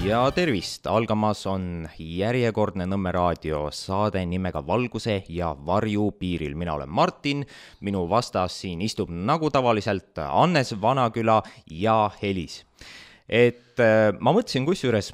Ja tervist, algamas on järjekordne Nõmme raadio saade nimega Valguse ja varju piiril. Mina olen Martin, minu vastas siin istub nagu tavaliselt Annes Vanaküla ja Helis. Ma mõtlesin kusjuures,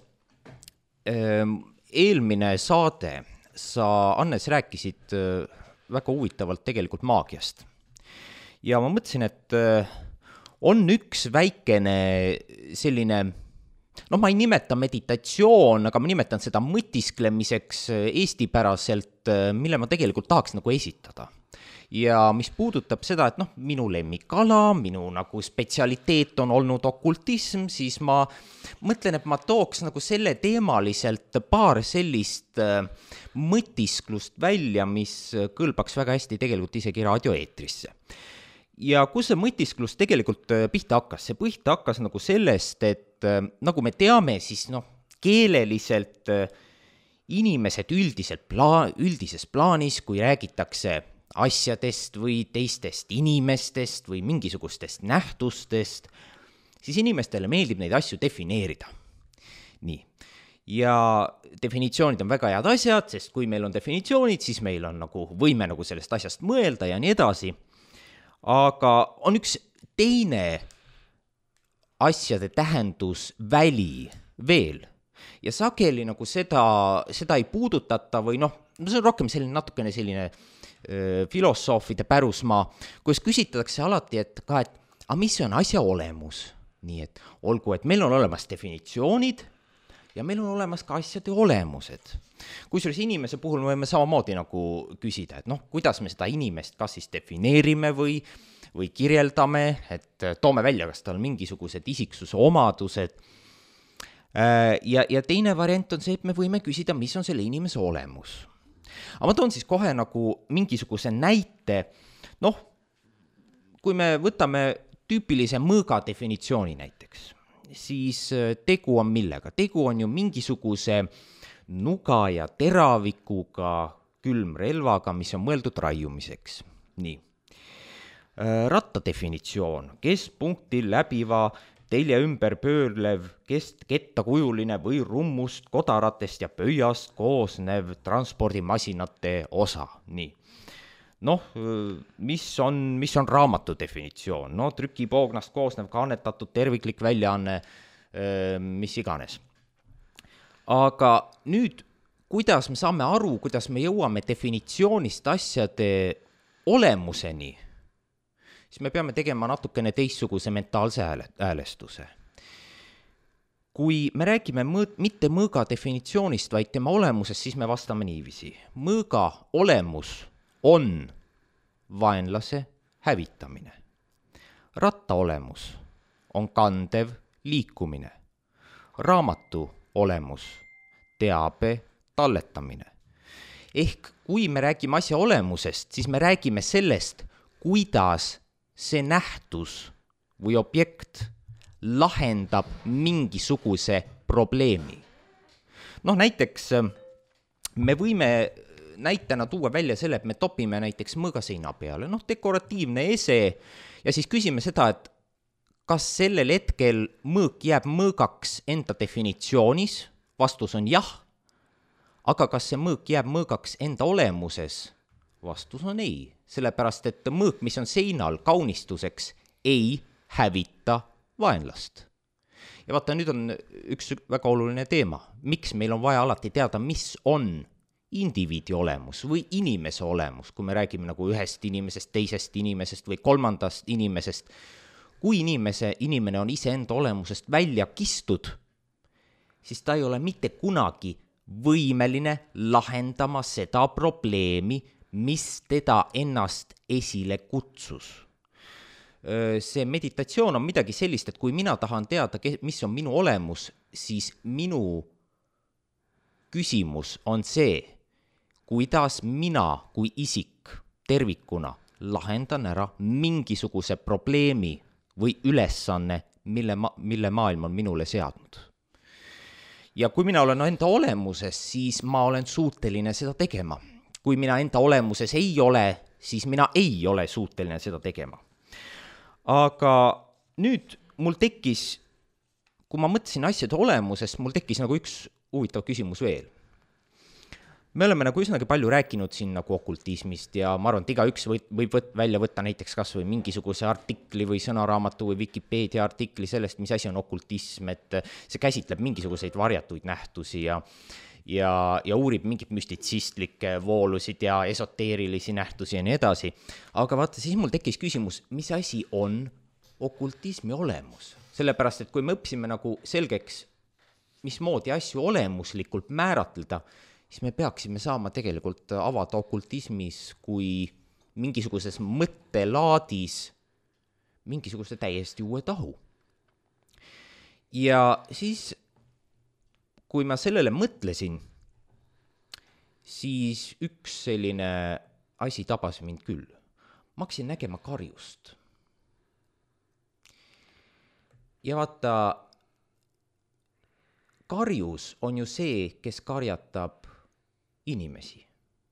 eelmine saade sa, Annes, rääkisid väga huvitavalt tegelikult maagiast. Ja ma mõtlesin, et on üks väikene selline, ma ei nimeta meditatsioon, aga ma nimetan seda mõtisklemiseks eestipäraselt, mille ma tegelikult tahaks nagu esitada. Ja mis puudutab seda, et minu lemmikala, minu nagu spetsialiteet on olnud okultism, siis ma mõtlen, et ma tooks nagu selle teemaliselt paar sellist mõtisklust välja, mis kõlbaks väga hästi tegelikult isegi raadioeetrisse. Ja kus see mõtisklus tegelikult pihta hakkas? See pihta hakkas nagu sellest, et nagu me teame, siis keeleliselt inimesed üldises plaanis, kui räägitakse asjadest või teistest inimestest või mingisugustest nähtustest, siis inimestele meeldib neid asju defineerida. Nii. Ja definitsioonid on väga head asjad, sest kui meil on definitsioonid, siis meil on võime sellest asjast mõelda ja nii edasi. Aga on üks teine asjade tähendusväli veel ja sageli seda ei puudutata või see on rohkem natukene selline filosoofide pärusmaa, kus küsitakse alati, et mis on asja olemus? Nii et olgu, et meil on olemas definitsioonid ja meil on olemas ka asjade olemused. Kusjuures inimese puhul me võime samamoodi küsida, et kuidas me seda inimest kas siis defineerime või kirjeldame, et toome välja, kas tal mingisugused isiksuse omadused. Ja teine variant on see, et me võime küsida, mis on selle inimese olemus. Aga ma toon siis kohe mingisuguse näite, kui me võtame tüüpilise mõõga definitsiooni näiteks, siis tegu on millega? Tegu on ju mingisuguse nuga ja teravikuga külmrelvaga, mis on mõeldud raiumiseks. Nii. Ratta definitsioon, keskpunktil läbiva telje ümber pöörlev kettakujuline või rummust, kodaratest ja pöiast koosnev transpordimasinate osa. Nii. Mis on raamatu definitsioon? Trükipoognast koosnev kannetatud terviklik väljaanne, mis iganes. Aga nüüd, kuidas me saame aru, kuidas me jõuame definitsioonist asjade olemuseni, siis me peame tegema natukene teistsuguse mentaalse häälestuse. Kui me räägime mitte mõõga definitsioonist, vaid tema olemusest, siis me vastame niiviisi. Mõõga olemus on vaenlase hävitamine. Ratta olemus on kandev liikumine. Raamatu olemus, teabe talletamine. Ehk kui me räägime asja olemusest, siis me räägime sellest, kuidas see nähtus või objekt lahendab mingisuguse probleemi. Näiteks me võime näitena tuua välja selle, et me topime näiteks mõõga seina peale, dekoratiivne ese, ja siis küsime seda, et kas sellel hetkel mõõk jääb mõõgaks enda definitsioonis? Vastus on jah. Aga kas see mõõk jääb mõõgaks enda olemuses? Vastus on ei. Sellepärast, et mõõk, mis on seinal kaunistuseks, ei hävita vaenlast. Ja vaata, nüüd on üks väga oluline teema. Miks meil on vaja alati teada, mis on indiviidi olemus või inimese olemus, kui me räägime ühest inimesest, teisest inimesest või kolmandast inimesest. Kui inimene on iseenda olemusest välja kistud, siis ta ei ole mitte kunagi võimeline lahendama seda probleemi, mis teda ennast esile kutsus. See meditatsioon on midagi sellist, et kui mina tahan teada, mis on minu olemus, siis minu küsimus on see, kuidas mina kui isik tervikuna lahendan ära mingisuguse probleemi või ülesanne, mille maailm on minule seadnud. Ja kui mina olen enda olemuses, siis ma olen suuteline seda tegema. Kui mina enda olemuses ei ole, siis mina ei ole suuteline seda tegema. Aga nüüd mul tekkis kui ma mõtlesin asjade olemusest, mul tekkis nagu üks huvitav küsimus veel. Me oleme nagu üsnagi palju rääkinud siin nagu okultismist ja ma arvan, et igaüks võib välja võtta näiteks kas või mingisuguse artikli või sõnaraamatu või Wikipedia artikli sellest, mis asi on okultism, et see käsitleb mingisuguseid varjatuid nähtusi ja uurib mingit müstitsistlikke voolusid ja esoteerilisi nähtusi ja nii edasi. Aga vaata, siis mul tekkis küsimus, mis asi on okultismi olemus? Sellepärast, et kui me õppisime nagu selgeks, mismoodi asju olemuslikult määratleda, siis me peaksime saama tegelikult avada okultismis kui mingisuguses mõttelaadis mingisuguse täiesti uue tahu. Ja siis, kui ma sellele mõtlesin, siis üks selline asi tabas mind küll. Ma hakkasin nägema karjust. Ja vaata, karjus on ju see, kes karjatab inimesi.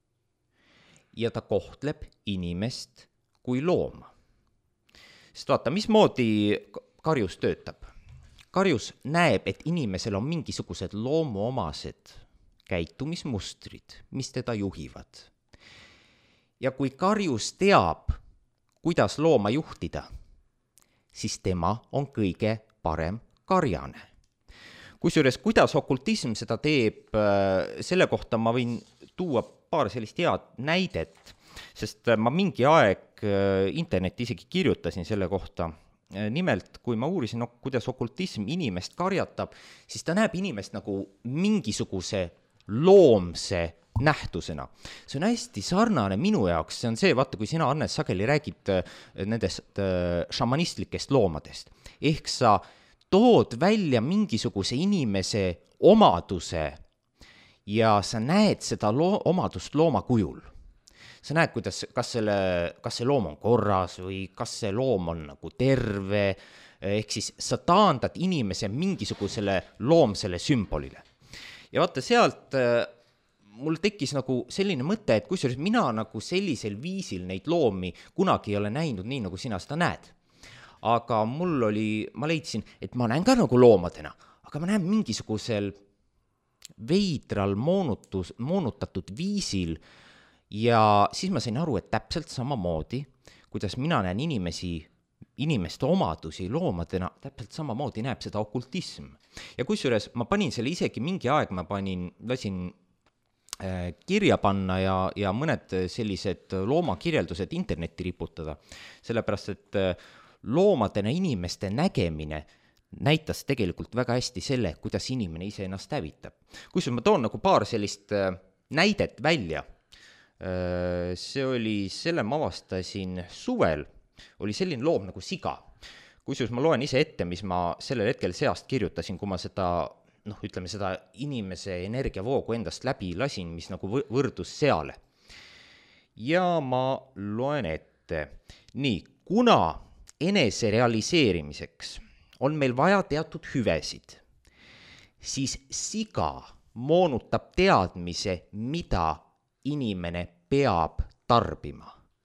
Ja ta kohtleb inimest kui looma. Sest vaata, mismoodi karjus töötab? Karjus näeb, et inimesel on mingisugused loomuomased käitumismustrid, mis teda juhivad. Ja kui karjus teab, kuidas looma juhtida, siis tema on kõige parem karjane. Kusjuures, kuidas okultism seda teeb, selle kohta ma võin tuua paar sellist head näidet, sest ma mingi aeg internetti isegi kirjutasin selle kohta. Nimelt, kui ma uurisin, kuidas okultism inimest karjatab, siis ta näeb inimest nagu mingisuguse loomse nähtusena. See on hästi sarnane minu jaoks, see on see, vaata, kui sina, Annes, sageli räägid nendest šamanistlikest loomadest. Ehk sa tood välja mingisuguse inimese omaduse ja sa näed seda omadust looma kujul. Sa näed, kas see loom on korras või kas see loom on nagu terve, ehk siis sa taandad inimese mingisugusele loomsele sümbolile. Ja vaata, sealt mul tekkis nagu selline mõte, et kusjuures mina nagu sellisel viisil neid loomi kunagi ei ole näinud nii, nagu sina seda näed. Aga ma leidsin, et ma näen ka nagu loomadena, aga ma näen mingisugusel veidral moonutatud viisil ja siis ma sain aru, et täpselt samamoodi, kuidas mina näen inimeste omadusi loomadena, täpselt samamoodi näeb seda okultism. Ja kusjuures ma panin selle isegi mingi aeg, lasin kirja panna ja mõned sellised loomakirjeldused internetti riputada, sellepärast et loomadena inimeste nägemine näitas tegelikult väga hästi selle, kuidas inimene ise ennast hävitab. Kusjuures ma toon nagu paar sellist näidet välja. Selle ma avastasin suvel, oli selline loom nagu siga. Kusjuures ma loen ise ette, mis ma sellel hetkel seast kirjutasin, kui ma seda inimese energiavoogu endast läbi lasin, mis nagu võrdus seale. Ja ma loen ette. Nii, kuna enese realiseerimiseks on meil vaja teatud hüvesid, siis siga moonutab teadmise, mida inimene peab tarbima.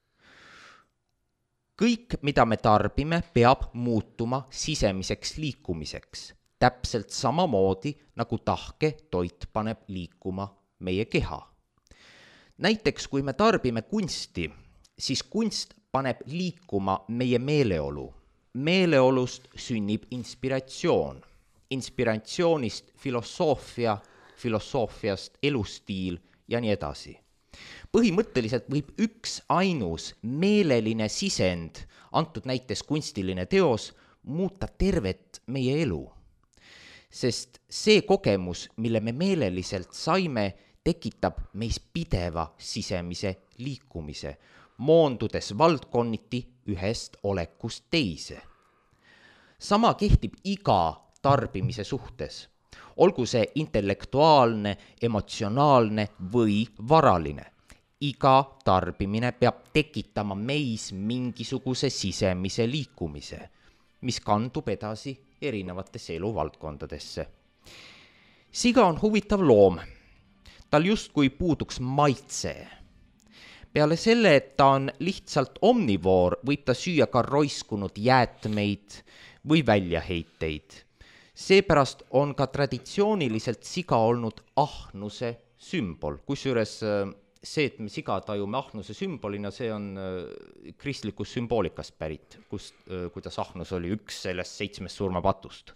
Kõik, mida me tarbime, peab muutuma sisemiseks liikumiseks, täpselt samamoodi, nagu tahke toit paneb liikuma meie keha. Näiteks, kui me tarbime kunsti, siis kunst paneb liikuma meie meeleolu. Meeleolust sünnib inspiratsioon. Inspiratsioonist filosoofia, filosoofiast elustiil ja nii edasi. Põhimõtteliselt võib üks ainus meeleline sisend, antud näites kunstiline teos, muuta tervet meie elu. Sest see kogemus, mille me meeleliselt saime, tekitab meis pideva sisemise liikumise, moondudes valdkonniti ühest olekust teise. Sama kehtib iga tarbimise suhtes, olgu see intellektuaalne, emotsionaalne või varaline. Iga tarbimine peab tekitama meis mingisuguse sisemise liikumise, mis kandub edasi erinevatesse eluvaldkondadesse. Siga on huvitav loom. Tal justkui puuduks maitse. Peale selle, et ta on lihtsalt omnivoor, võib ta süüa ka roiskunud jäätmeid või väljaheiteid. Seepärast on ka traditsiooniliselt siga olnud ahnuse sümbol, kusjuures see, et me siga tajume ahnuse sümbolina, see on kristlikust sümboolikast pärit, kuidas ahnus oli üks sellest 7 surmapatust.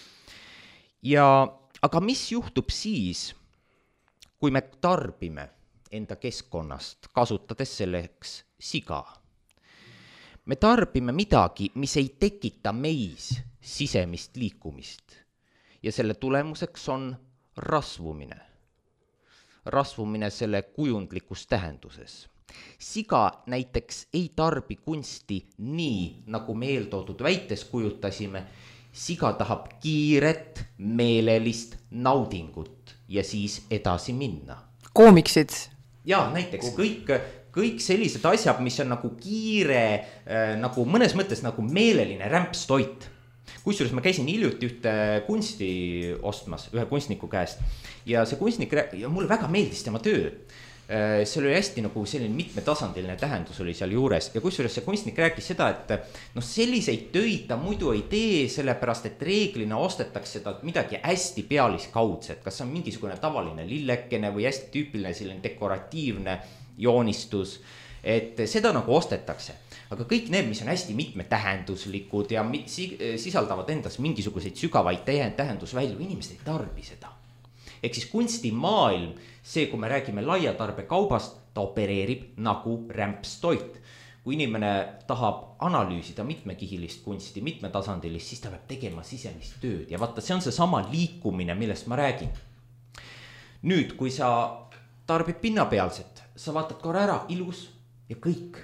Aga mis juhtub siis, kui me tarbime enda keskkonnast, kasutades selleks siga? Me tarbime midagi, mis ei tekita meis sisemist liikumist ja selle tulemuseks on rasvumine. Rasvumine selle kujundlikus tähenduses. Siga näiteks ei tarbi kunsti nii, nagu me eeltoodud väites kujutasime. Siga tahab kiiret, meelelist naudingut ja siis edasi minna. Koomiksid? Jaa, näiteks kõik sellised asjad, mis on nagu kiire, nagu mõnes mõttes nagu meeleline rämpstoit. Kusjuures ma käisin hiljuti ühte kunsti ostmas, ühe kunstniku käest ja see kunstnik, ja mulle väga meeldis tema töö. See oli hästi nagu selline mitmetasandiline tähendus oli seal juures ja kusjuures see kunstnik rääkis seda, et selliseid töid ta muidu ei tee, sellepärast et reeglina ostetakse seda midagi hästi pealiskaudset, kas on mingisugune tavaline lillekene või hästi tüüpiline selline dekoratiivne joonistus, et seda nagu ostetakse. Aga kõik need, mis on hästi mitmetähenduslikud ja sisaldavad endas mingisuguseid sügavaid tähendusvälju, inimesed ei tarbi seda. Ehk siis kunstimaailm, see, kui me räägime laiatarbekaubast, ta opereerib nagu rämpstoit. Kui inimene tahab analüüsida mitmekihilist kunsti, mitmetasandilist, siis ta peab tegema sisemist tööd. Ja vaata, see on see sama liikumine, millest ma räägin. Nüüd, kui sa tarbid pinnapealset, sa vaatad korra ära, ilus ja kõik.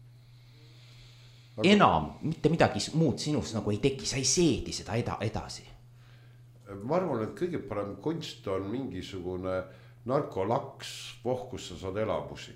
Enam mitte midagi muud sinus nagu ei teki, sa ei seedi seda edasi. Ma arvan, et kõige parem kunst on mingisugune narkolaks, kus sa saad elamusi.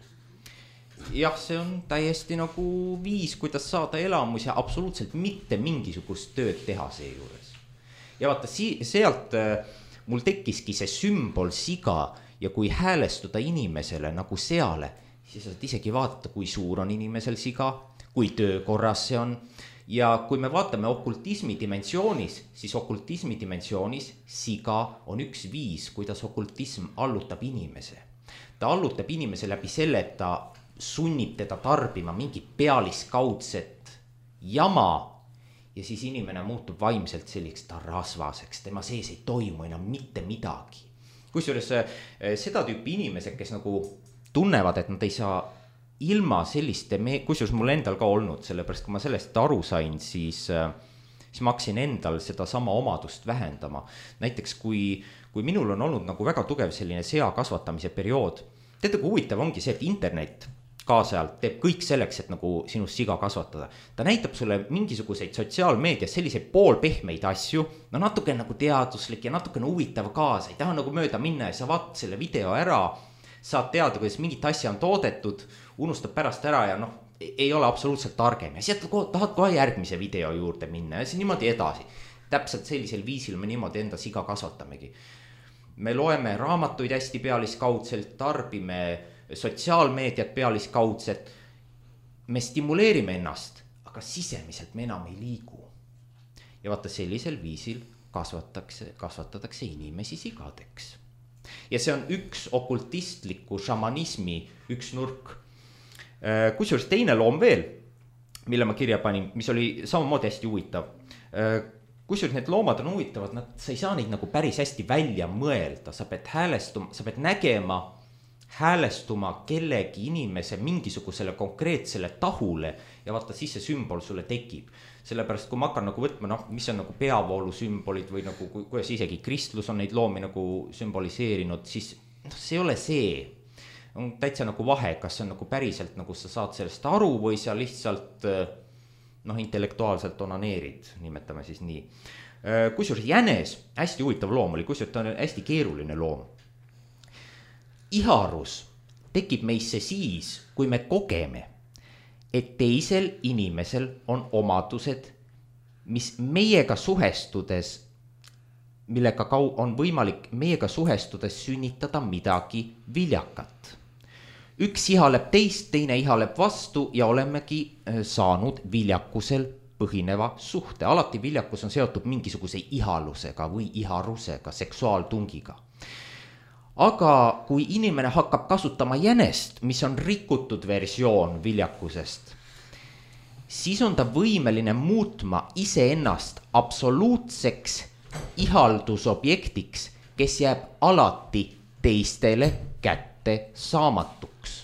Jah, see on täiesti nagu viis, kuidas saada elamus ja absoluutselt mitte mingisugust tööd teha see juures. Ja vaata, sealt mul tekkiski see sümbol siga ja kui häälestuda inimesele nagu seale, siis saad isegi vaadata, kui suur on inimesel siga, kui töökorras see on. Ja kui me vaatame okultismi dimensioonis, siis okultismi dimensioonis siga on üks viis, kuidas okultism allutab inimese. Ta allutab inimese läbi selle, et ta sunnib teda tarbima mingi pealiskaudset jama ja siis inimene muutub vaimselt selliseks ta rasvaseks, tema sees ei toimu enam mitte midagi. Kusjuures seda tüüpi inimesed, kes nagu tunnevad, et nad ei saa ilma selliste, kusjuures mul endal ka olnud, sellepärast kui ma sellest aru sain, siis ma hakkasin endal seda sama omadust vähendama. Näiteks kui minul on olnud nagu väga tugev selline sea kasvatamise periood, teate kui huvitav ongi see, et internet kaasajalt teeb kõik selleks, et nagu sinust siga kasvatada. Ta näitab sulle mingisuguseid sotsiaalmeedias selliseid poolpehmeid asju, no natuke nagu teaduslik ja natuke huvitav kaasa, ei taha nagu mööda minna ja sa vaatad selle video ära, saad teada, kuidas mingit asja on toodetud, unustab pärast ära ja ei ole absoluutselt targem ja sealt tahad kohe järgmise video juurde minna ja see niimoodi edasi. Täpselt sellisel viisil me niimoodi enda siga kasvatamegi. Me loeme raamatuid hästi pealiskaudselt, tarbime sotsiaalmeediat pealiskaudselt, me stimuleerime ennast, aga sisemiselt me enam ei liigu. Ja vaata sellisel viisil kasvatatakse inimesi sigadeks. Ja see on üks okultistliku šamanismi üks nurk. Kusjuures teine loom veel, mille ma kirja panin, mis oli samamoodi hästi huvitav. Kusjuures need loomad on huvitavad, sa ei saa neid nagu päris hästi välja mõelda, sa pead nägema, häälestuma kellegi inimese mingisugusele konkreetsele tahule ja vaata siis see sümbol sulle tekib. Sellepärast kui ma hakkan nagu võtma, mis on nagu peavoolu sümbolid või nagu kuidas isegi kristlus on neid loomi nagu sümboliseerinud, siis see ei ole see. On täitsa nagu vahe, kas see on nagu päriselt nagu sa saad sellest aru või sa lihtsalt intellektuaalselt onaneerid, nimetame siis nii. Kusjuures jänes, hästi huvitav loom oli, kusjuures ta on hästi keeruline loom. Iharus tekib meisse siis, kui me kogeme, et teisel inimesel on omadused, mis meiega suhestudes, millega on võimalik meiega suhestudes sünnitada midagi viljakat. Üks ihaleb teist, teine ihaleb vastu ja olemegi saanud viljakusel põhineva suhte. Alati viljakus on seotud mingisuguse ihalusega või iharusega, seksuaaltungiga. Aga kui inimene hakkab kasutama jänest, mis on rikutud versioon viljakusest, siis on ta võimeline muutma iseennast absoluutseks ihaldusobjektiks, kes jääb alati teistele kätte saamatuks.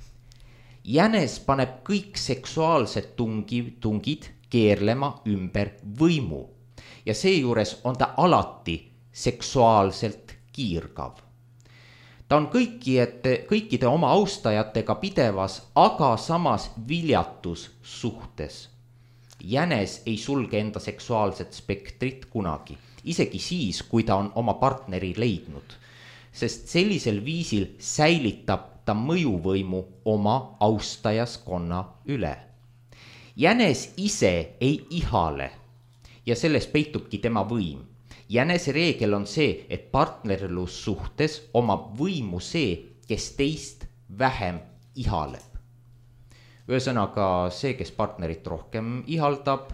Jänes paneb kõik seksuaalsed tungid keerlema ümber võimu ja seejuures on ta alati seksuaalselt kiirgav. Ta on kõikide oma austajatega pidevas, aga samas viljatus suhtes. Jänes ei sulge enda seksuaalset spektrit kunagi, isegi siis, kui ta on oma partneri leidnud, sest sellisel viisil säilitab ta mõjuvõimu oma austajaskonna üle. Jänes ise ei ihale ja selles peitubki tema võim. Jänese reegel on see, et partnerlussuhtes omab võimu see, kes teist vähem ihaleb. Ühesõnaga see, kes partnerit rohkem ihaldab,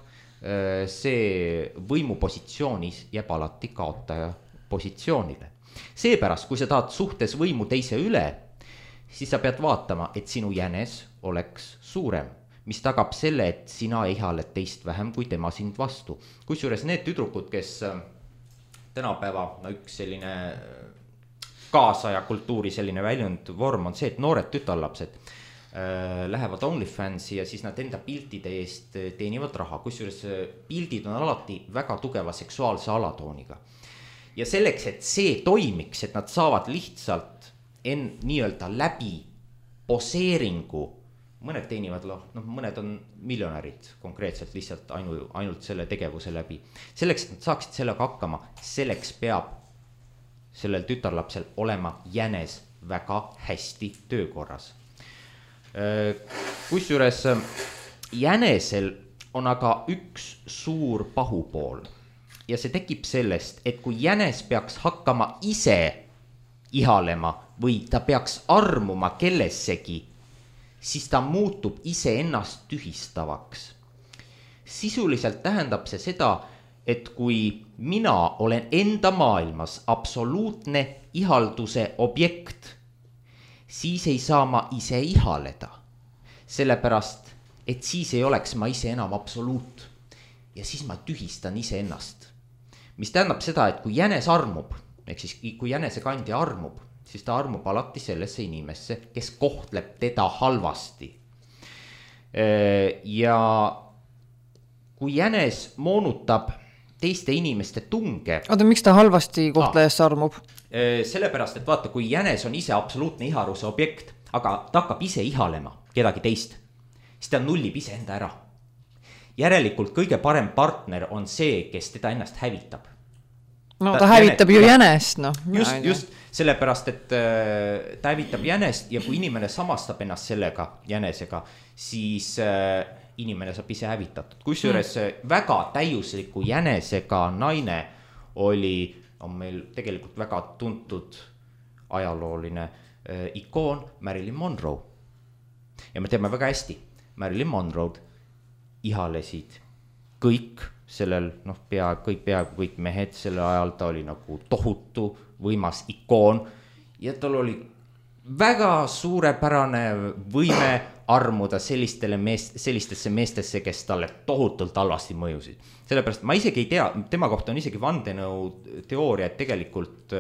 see võimupositsioonis jääb alati kaotaja positsioonile. Seepärast, kui sa tahad suhtes võimu teise üle, siis sa pead vaatama, et sinu jänes oleks suurem, mis tagab selle, et sina ihaled teist vähem kui tema sind vastu. Kusjuures need tüdrukud, kes tänapäeva üks selline kaasaja kultuuri selline väljund vorm on see, et noored tütarlapsed lähevad OnlyFansi ja siis nad enda piltide eest teenivad raha. Kusjuures pildid on alati väga tugeva seksuaalse alatooniga. Ja selleks, et see toimiks, et nad saavad lihtsalt nii-öelda läbi poseeringu, mõned teenivad, mõned on miljonärid konkreetselt lihtsalt ainult selle tegevuse läbi. Selleks, et nad saaksid sellega hakkama, selleks peab sellel tütarlapsel olema jänes väga hästi töökorras. Kusjuures jänesel on aga üks suur pahupool ja see tekib sellest, et kui jänes peaks hakkama ise ihalema või ta peaks armuma kellessegi, siis ta muutub iseennast tühistavaks. Sisuliselt tähendab see seda, et kui mina olen enda maailmas absoluutne ihalduse objekt, siis ei saa ma ise ihaleda. Sellepärast, et siis ei oleks ma ise enam absoluut ja siis ma tühistan iseennast. Mis tähendab seda, et kui jänes armub, ehk siis kui jänese kandja armub, siis ta armub alati sellesse inimesse, kes kohtleb teda halvasti. Ja kui jänes moonutab teiste inimeste tunge. Oota, miks ta halvasti kohtlejast armub? Sellepärast, et vaata, kui jänes on ise absoluutne iharuse objekt, aga ta hakkab ise ihalema kedagi teist, siis ta nullib ise enda ära. Järelikult kõige parem partner on see, kes teda ennast hävitab. No ta hävitab ju jänest, no. Just sellepärast, et ta hävitab jänest ja kui inimene samastab ennast sellega jänesega, siis inimene saab ise hävitatud. Kusjuures väga täiusliku jänesega naine on meil tegelikult väga tuntud ajalooline ikoon Marilyn Monroe. Ja me teame väga hästi, Marilyn Monroe ihalesid kõik sellel, peaaegu kõik mehed selle ajal, ta oli nagu tohutu võimas ikoon ja tal oli väga suurepärane võime armuda sellistesse meestesse, kes talle tohutult halvasti mõjusid. Sellepärast ma isegi ei tea, tema kohta on isegi vandenõu teooria, et tegelikult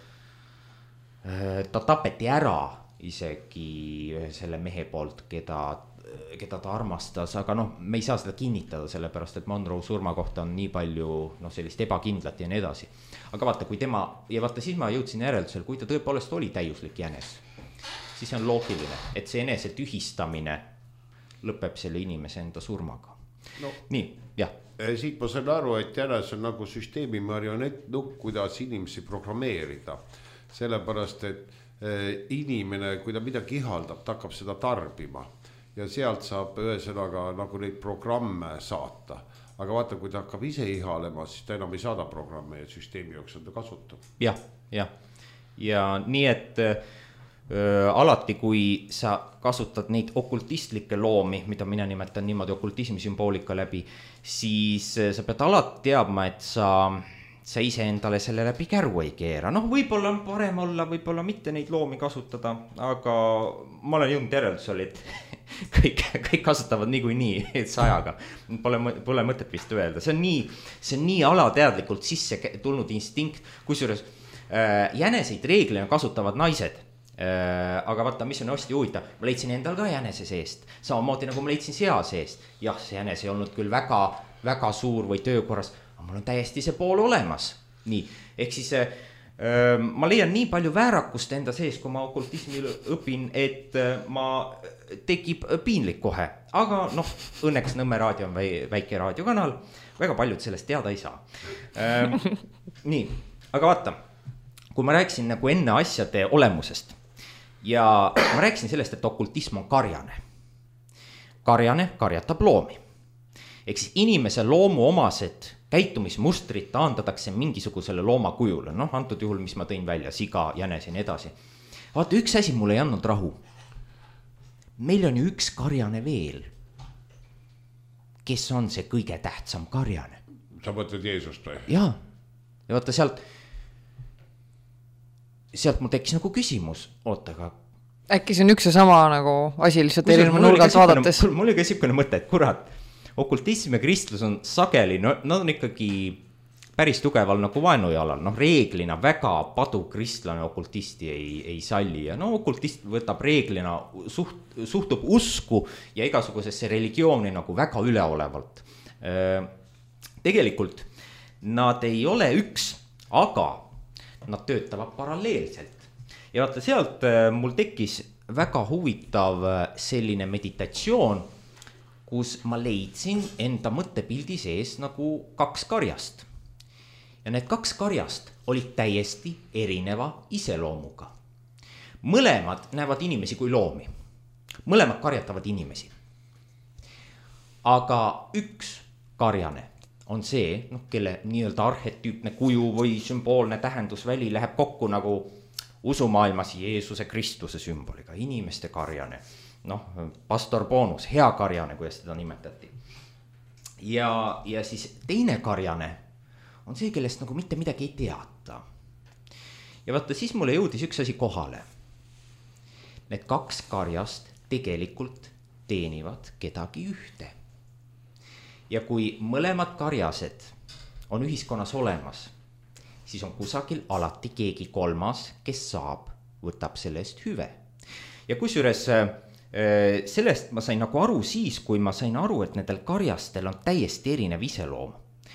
ta tapeti ära isegi selle mehe poolt, keda ta armastas, aga me ei saa seda kinnitada, sellepärast, et Monroe surma kohta on nii palju sellist ebakindlat ja nii edasi. Aga vaata, siis ma jõudsin järeldusel, kui ta tõepoolest oli täiuslik jänes, siis on loogiline, et see enese tühistamine lõpeb selle inimese enda surmaga. Nii, jah. Siit ma saan aru, et jänes on nagu süsteemi marionettnukk, kuidas inimesi programmeerida. Sellepärast, et inimene, kui ta midagi ihaldab, ta hakkab seda tarbima. Ja sealt saab ühesõnaga nagu neid programme saata. Aga vaata, kui ta hakkab ise ihalema, siis ta enam ei saada programme ja süsteemi jooksul ta kasutab. Ja nii, et alati, kui sa kasutad neid okultistlikke loomi, mida mina nimetan niimoodi okultismi sümboolika läbi, siis sa pead alati teadma, et sa ise endale selle läbi käru ei keera. Noh, võib-olla on parem olla, võib-olla mitte neid loomi kasutada, aga ma olen jõudnud järeldusele, et kõik kasutavad niikuinii, et sajaga. Pole mõtet vist öelda. See on nii alateadlikult sisse tulnud instinkt, kusjuures jäneseid reeglina kasutavad naised. Aga vaata, mis on hästi huvitav, ma leidsin endal ka jänese seest, samamoodi nagu ma leidsin sea seest. Jah, see jänes ei olnud küll väga, väga suur või töökorras, aga mul on täiesti see pool olemas. Nii, ehk siis ma leian nii palju väärakust enda sees, kui ma okultismi õpin, et ma tekib piinlik kohe. Aga noh, õnneks Nõmme raadio on väike raadiokanal, väga paljud sellest teada ei saa. Nii, aga vaata, kui ma rääkisin nagu enne asjade olemusest ja ma rääkisin sellest, et okultism on karjane. Karjane karjatab loomi. Ehk siis inimese loomu omased käitumismustrid taandatakse mingisugusele looma kujule. Noh, antud juhul, mis ma tõin välja, siga, jänes ja nii edasi. Vaata, üks asi mulle ei andnud rahu. Meil on ju üks karjane veel. Kes on see kõige tähtsam karjane? Sa mõtled Jeesust või? Jaa. Ja vaata sealt mul tekkis nagu küsimus, oota, aga äkki see on üks ja sama nagu asi lihtsalt erineva nurgalt vaadates. Mul oli ka sihukene mõte, et kurat, okultism ja kristlus on sageli, no nad on ikkagi päris tugeval nagu vaenujalal, noh reeglina väga padu kristlane okultisti ei salli ja no okultist võtab reeglina, suhtub usku ja igasugusesse religiooni nagu väga üleolevalt. Tegelikult nad ei ole üks, aga nad töötavad paralleelselt. Ja vaata sealt mul tekkis väga huvitav selline meditatsioon, kus ma leidsin enda mõttepildi sees nagu kaks karjast. Ja need kaks karjast olid täiesti erineva iseloomuga. Mõlemad näevad inimesi kui loomi. Mõlemad karjatavad inimesi. Aga üks karjane on see, kelle nii-öelda arhetüüpne kuju või sümboolne tähendusväli läheb kokku nagu usumaailmas Jeesuse Kristuse sümboliga, inimeste karjane, pastor Bonus, hea karjane, kuidas seda nimetati. Ja siis teine karjane on see, kellest nagu mitte midagi ei teata. Ja vaata, siis mulle jõudis üks asi kohale. Need kaks karjast tegelikult teenivad kedagi ühte. Ja kui mõlemad karjased on ühiskonnas olemas, siis on kusagil alati keegi kolmas, kes võtab sellest hüve. Ja kusjuures sellest ma sain nagu aru siis, kui ma sain aru, et nendel karjastel on täiesti erinev iseloom.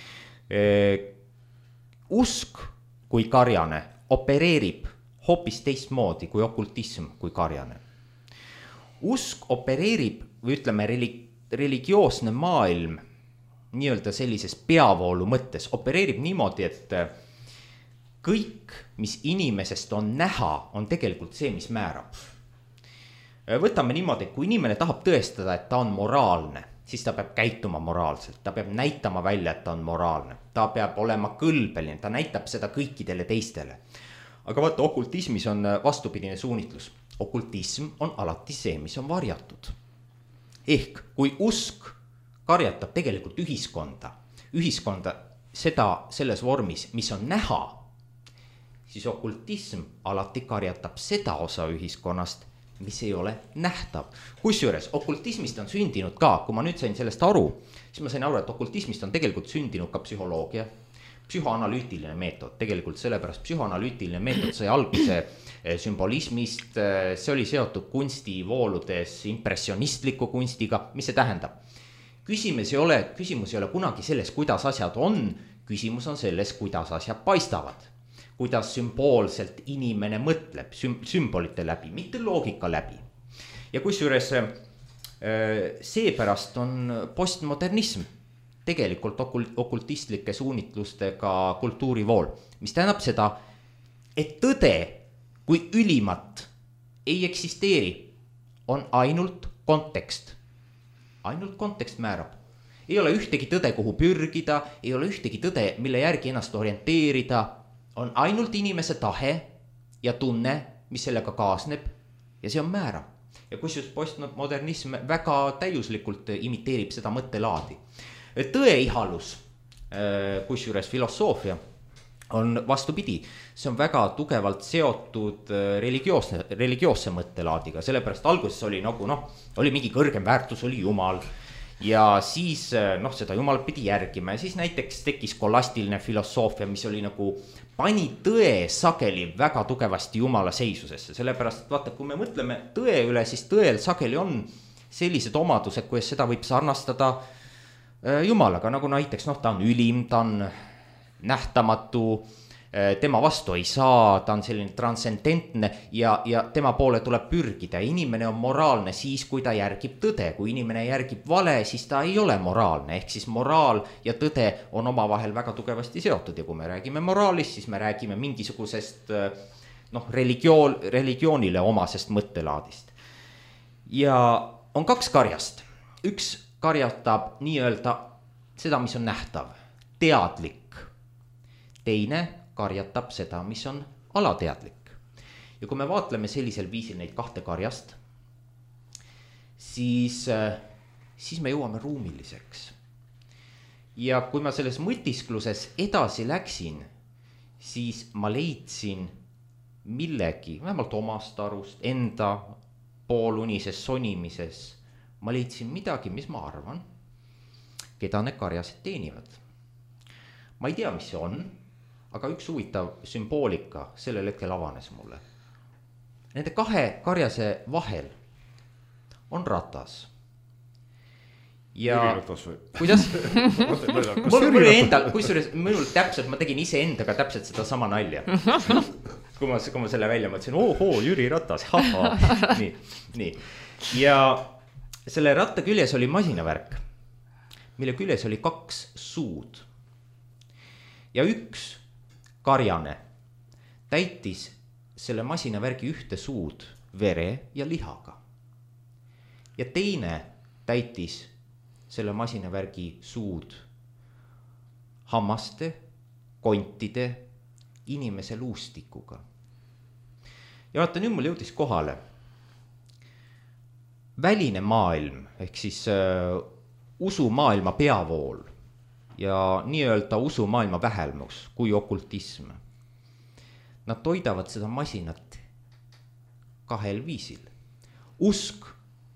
Usk kui karjane opereerib hoopis teistmoodi kui okultism kui karjane. Usk opereerib, või ütleme, religioosne maailm nii-öelda sellises peavoolu mõttes opereerib niimoodi, et kõik, mis inimesest on näha, on tegelikult see, mis määrab. Võtame niimoodi, et kui inimene tahab tõestada, et ta on moraalne, siis ta peab käituma moraalselt, ta peab näitama välja, et ta on moraalne, ta peab olema kõlbeline, ta näitab seda kõikidele teistele. Aga vaata, okultismis on vastupidine suunitlus. Okultism on alati see, mis on varjatud. Ehk kui usk karjatab tegelikult ühiskonda seda selles vormis, mis on näha, siis okultism alati karjatab seda osa ühiskonnast, mis ei ole nähtav. Kusjuures okultismist on sündinud ka, kui ma nüüd sain sellest aru, siis ma sain aru, et okultismist on tegelikult sündinud ka psühholoogia, psühhoanalüütiline meetod. Tegelikult sellepärast psühhoanalüütiline meetod sai alguse sümbolismist, see oli seotud kunstivooludes impressionistliku kunstiga. Mis see tähendab? Küsimus ei ole kunagi selles, kuidas asjad on, küsimus on selles, kuidas asjad paistavad. Kuidas sümboolselt inimene mõtleb sümbolite läbi, mitte loogika läbi. Ja kusjuures seepärast on postmodernism tegelikult okultistlike suunitlustega kultuurivool, mis tähendab seda, et tõde kui ülimat ei eksisteeri, on ainult kontekst. Ainult kontekst määrab. Ei ole ühtegi tõde, kuhu pürgida, ei ole ühtegi tõde, mille järgi ennast orienteerida, on ainult inimese tahe ja tunne, mis sellega kaasneb ja see on määrav. Ja kusjuures postmodernism väga täiuslikult imiteerib seda mõttelaadi. Tõeihalus, kusjuures filosoofia on vastupidi, see on väga tugevalt seotud religioosse mõttelaadiga, sellepärast alguses oli nagu oli mingi kõrgem väärtus, oli Jumal ja siis seda Jumalat pidi järgima ja siis näiteks tekkis skolastiline filosoofia, mis oli nagu pani tõe sageli väga tugevasti Jumala seisusesse, sellepärast et vaata, kui me mõtleme tõe üle, siis tõel sageli on sellised omadused, kuidas seda võib sarnastada Jumalaga, nagu näiteks ta on ülim, ta on nähtamatu, tema vastu ei saa, ta on selline transcendentne ja tema poole tuleb pürgida. Inimene on moraalne siis, kui ta järgib tõde, kui inimene järgib vale, siis ta ei ole moraalne, ehk siis moraal ja tõde on omavahel väga tugevasti seotud ja kui me räägime moraalist, siis me räägime mingisugusest religioonile omasest mõttelaadist. Ja on kaks karjast, üks karjatab nii-öelda seda, mis on nähtav, teadlik, teine karjatab seda, mis on alateadlik. Ja kui me vaatleme sellisel viisil neid kahte karjast, siis me jõuame ruumiliseks. Ja kui ma selles mõtiskluses edasi läksin, siis ma leidsin millegi, vähemalt omast arust, enda poolunises sonimises, ma leidsin midagi, mis ma arvan, keda need karjased teenivad. Ma ei tea, mis see on, aga üks huvitav sümboolika sellel hetkel avanes mulle. Nende kahe karjase vahel on ratas. Ja Jüri Ratas või? Kuidas? Mul oli endal, kusjuures minul täpselt, ma tegin ise endaga täpselt seda sama nalja. Kui ma selle välja mõtlesin, ohoo, Jüri Ratas, haha. Nii. Ja selle ratta küljes oli masinavärk, mille küljes oli 2 suud. Ja üks karjane täitis selle masinavärgi ühte suud vere ja lihaga. Ja teine täitis selle masinavärgi suud hammaste, kontide, inimese luustikuga. Ja vaata, nüüd mul jõudis kohale väline maailm, ehk siis usumaailma peavool ja nii-öelda usumaailma vähelmus kui okultism. Nad toidavad seda masinat 2 viisil. Usk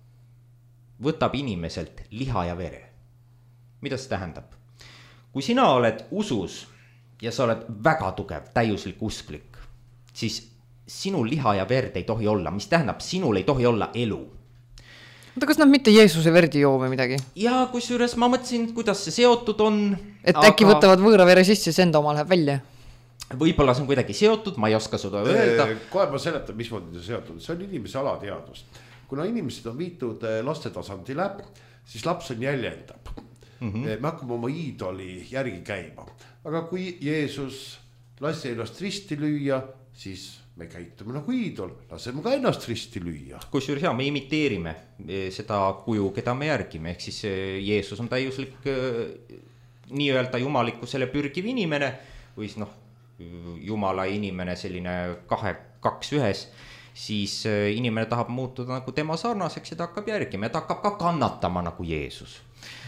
võtab inimeselt liha ja vere. Mida see tähendab? Kui sina oled usus ja sa oled väga tugev, täiuslik usklik, siis sinul liha ja verd ei tohi olla, mis tähendab, sinul ei tohi olla elu. Kas nad mitte Jeesuse verdi joo või midagi? Ja kusjuures ma mõtlesin, kuidas see seotud on. Et äkki võtavad võõra vere sisse, see enda oma läheb välja? Võib-olla see on kuidagi seotud, ma ei oska seda öelda. Kohe ma seletan, mismoodi see seotud. See on inimese alateadvus. Kuna inimesed on viitud laste tasandile, siis laps on jäljendab. Me hakkame oma iidoli järgi käima. Aga kui Jeesus lasi ennast risti lüüa, siis me käitume nagu iidol, laseme ka ennast risti lüüa. Kusjuures me imiteerime seda kuju, keda me järgime, ehk siis Jeesus on täiuslik nii-öelda jumalikkusele pürgiv inimene või siis jumala inimene selline 2-1, siis inimene tahab muutuda nagu tema sarnaseks ja ta hakkab järgima ja ta hakkab ka kannatama nagu Jeesus.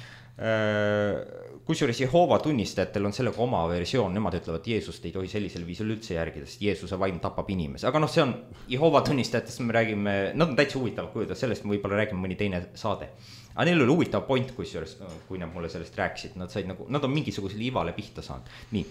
Kusjuures Jehoova tunnistajatel on sellega oma versioon, nemad ütlevad, et Jeesust ei tohi sellisel viisil üldse järgida, sest Jeesuse vaim tapab inimese, aga see on Jehoova tunnistajatest, me räägime, nad on täitsa huvitav kujud, sellest me võib-olla räägime mõni teine saade, aga neil oli huvitav point, kusjuures, kui nad mulle sellest rääkisid, nad on mingisuguse liivale pihta saanud, nii.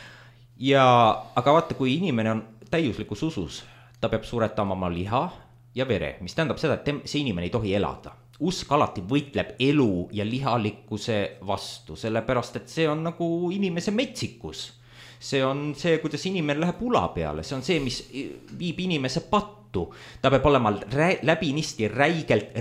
Aga vaata, kui inimene on täiuslikus usus, ta peab suretama oma liha ja vere, mis tähendab seda, et see inimene ei tohi elada. Usk alati võitleb elu ja lihalikkuse vastu, sellepärast, et see on nagu inimese metsikus. See on see, kuidas inimene läheb ula peale, see on see, mis viib inimese pattu. Ta peab olema läbinisti räigelt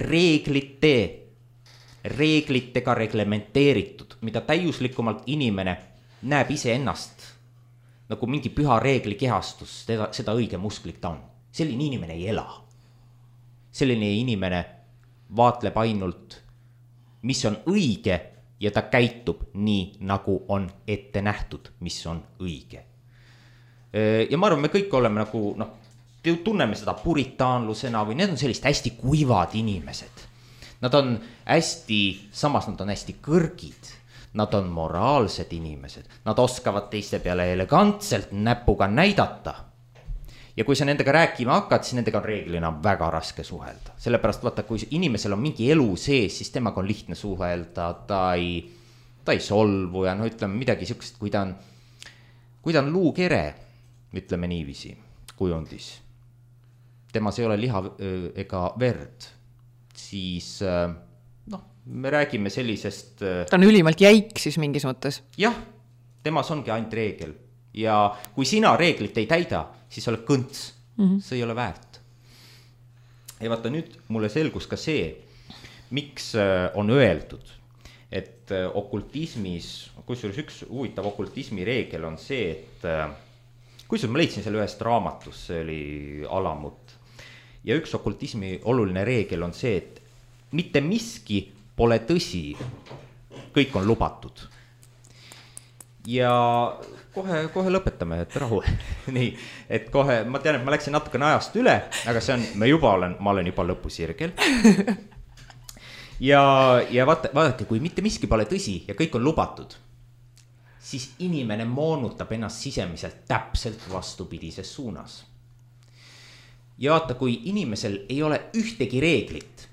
reeglitega reglementeeritud, mida täiuslikumalt inimene näeb ise ennast nagu mingi püha reegli kehastus, seda õige musklik ta on. Selline inimene ei ela. Selline inimene vaatleb ainult, mis on õige ja ta käitub nii, nagu on ette nähtud, mis on õige. Ja ma arvan, me kõik oleme nagu, tunneme seda puritaanlusena või need on sellised hästi kuivad inimesed. Nad on hästi, samas nad on hästi kõrgid, nad on moraalsed inimesed, nad oskavad teiste peale elegantselt näpuga näidata. Ja kui sa nendega rääkima hakkad, siis nendega on reeglina väga raske suhelda. Sellepärast vaata, kui inimesel on mingi elu sees, siis temaga on lihtne suhelda, ta ei solvu ja no ütleme midagi siukest, kui ta on luukere, ütleme niiviisi, kujundis. Temas ei ole liha ega verd, siis me räägime sellisest... Ta on ülimalt jäik siis mingis mõttes. Jah, temas ongi ainult reegel. Ja kui sina reeglit ei täida, siis oled kõnts, see ei ole väärt. Ja vaata nüüd mulle selgus ka see, miks on öeldud, et okultismis, kusjuures üks huvitav okultismi reegel on see, et kusjuures ma leidsin selle ühest raamatust, see oli Alamut. Ja üks okultismi oluline reegel on see, et mitte miski pole tõsi, kõik on lubatud. Ja kohe lõpetame, et rahu. Nii, et kohe, ma tean, et ma läksin natukene ajast üle, aga see on, ma olen juba lõpusirgel. Ja vaadake, kui mitte miski pole tõsi ja kõik on lubatud, siis inimene moonutab ennast sisemiselt täpselt vastupidises suunas. Ja vaata, kui inimesel ei ole ühtegi reeglit,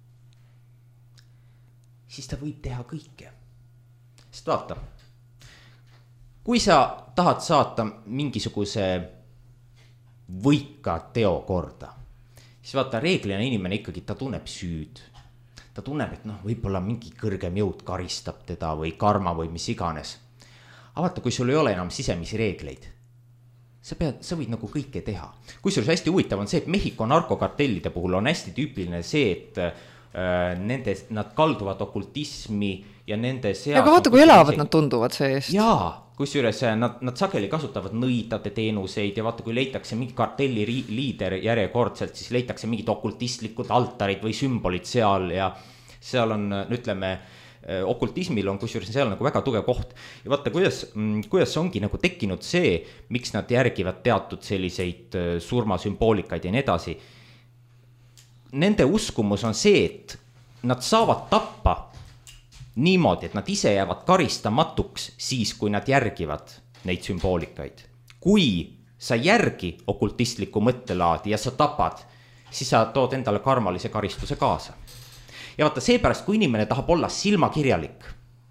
siis ta võib teha kõike. Sest vaata, kui sa tahad saata mingisuguse võika teo korda, siis vaata, reeglina inimene ikkagi, ta tunneb süüd. Ta tunneb, et võib-olla mingi kõrgem jõud karistab teda või karma või mis iganes. Aga vaata, kui sul ei ole enam sisemisi reegleid, sa võid nagu kõike teha. Kusjuures hästi huvitav on see, et Mehhiko narkokartellide puhul on hästi tüüpiline see, et nad kalduvad okultismi ja nende seas... Aga vaata, kui elavad nad tunduvad seest. Jaa, kusjuures nad sageli kasutavad nõidade teenuseid ja vaata, kui leitakse mingi kartelli liider järjekordselt, siis leitakse mingid okultistlikud altarid või sümbolid seal ja seal on, ütleme, okultismil on kusjuures seal nagu väga tugev koht. Ja vaata, kuidas ongi nagu tekkinud see, miks nad järgivad teatud selliseid surmasümboolikaid ja nii edasi. Nende uskumus on see, et nad saavad tappa niimoodi, et nad ise jäävad karistamatuks siis, kui nad järgivad neid sümboolikaid. Kui sa järgi okultistliku mõttelaadi ja sa tapad, siis sa tood endale karmalise karistuse kaasa. Ja vaata, seepärast, kui inimene tahab olla silmakirjalik,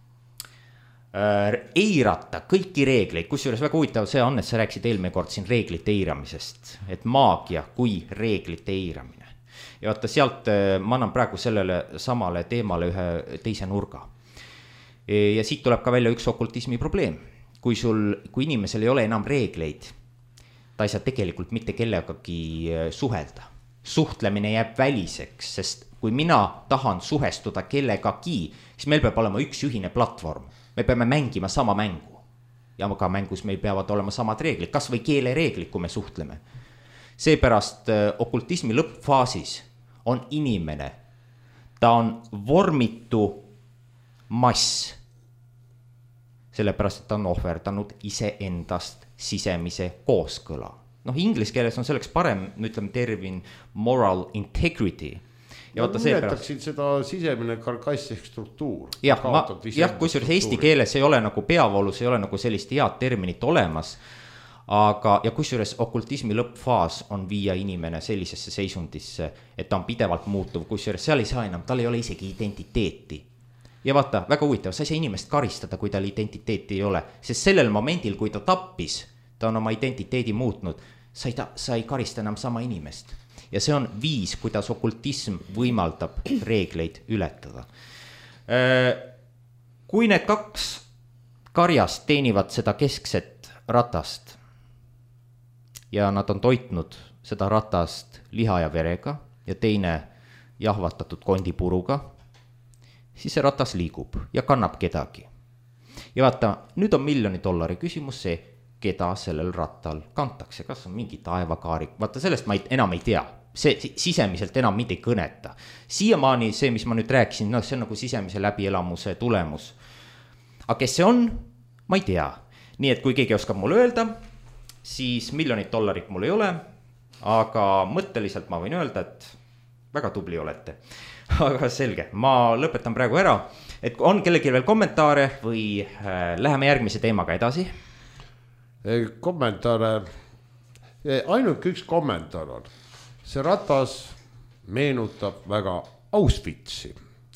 eirata kõiki reegleid, kusjuures väga huvitav see on, et sa rääkisid eelmine kord siin reeglite eiramisest, et maagia kui reeglite eiramine. Ja vaata, sealt ma annan praegu sellele samale teemale ühe teise nurga. Ja siit tuleb ka välja üks okultismi probleem. Kui inimesel ei ole enam reegleid, ta ei saa tegelikult mitte kellegagi suhelda. Suhtlemine jääb väliseks, sest kui mina tahan suhestuda kellegagi, siis meil peab olema üks ühine platvorm. Me peame mängima sama mängu. Ja ka mängus meil peavad olema samad reeglid, kas või keelereeglid, kui me suhtleme. Seepärast okultismi lõppfaasis on inimene, ta on vormitu mass, sellepärast, et ta on ohverdanud iseendast sisemise kooskõla. Inglise keeles on selleks parem, ütleme termin moral integrity. Ja ma nimetaksin seda sisemine karkass ehk struktuur. Jah, kusjuures eesti keeles ei ole nagu peavoolus, ei ole nagu sellist head terminit olemas. Aga, ja kusjuures okultismi lõppfaas on viia inimene sellisesse seisundisse, et ta on pidevalt muutuv, kusjuures seal ei saa enam, tal ei ole isegi identiteeti. Ja vaata, väga huvitav, sa ei saa inimest karistada, kui tal identiteeti ei ole, sest sellel momendil, kui ta tappis, ta on oma identiteedi muutnud, sa ei karista enam sama inimest. Ja see on viis, kuidas okultism võimaldab reegleid ületada. Kui need kaks karjast teenivad seda keskset ratast ja nad on toitnud seda ratast liha ja verega ja teine jahvatatud kondipuruga, siis see ratas liigub ja kannab kedagi. Ja vaata, nüüd on $1 miljoni küsimus see, keda sellel rattal kantakse, kas on mingi taevakaarik, vaata sellest ma enam ei tea. See sisemiselt enam mind ei kõneta. Siiamaani see, mis ma nüüd rääkisin, see on nagu sisemise läbielamuse tulemus. Aga kes see on? Ma ei tea. Nii et kui keegi oskab mulle öelda, siis $1 miljonit mul ei ole. aga mõtteliselt ma võin öelda, et väga tubli olete. Aga selge, ma lõpetan praegu ära, et on kellelgi veel kommentaare või läheme järgmise teemaga edasi? Kommentaare, ainult üks kommentaar on. See ratas meenutab väga Auschwitzi.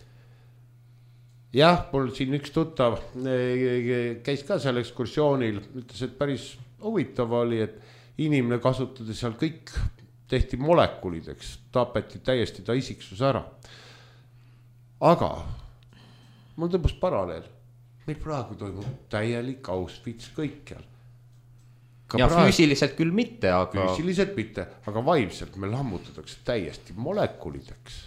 Jah, mul siin üks tuttav käis ka seal ekskursioonil, ütles, et päris huvitav oli, et inimene kasutades seal kõik tehti molekulideks, tapeti täiesti ta isiksus ära. Aga mul tõmbus paralleel, meil praegu toimub täielik Auschwitz kõikjal. Ja füüsiliselt küll mitte, aga... Füüsiliselt mitte, aga vaimselt me lammutatakse täiesti molekulideks.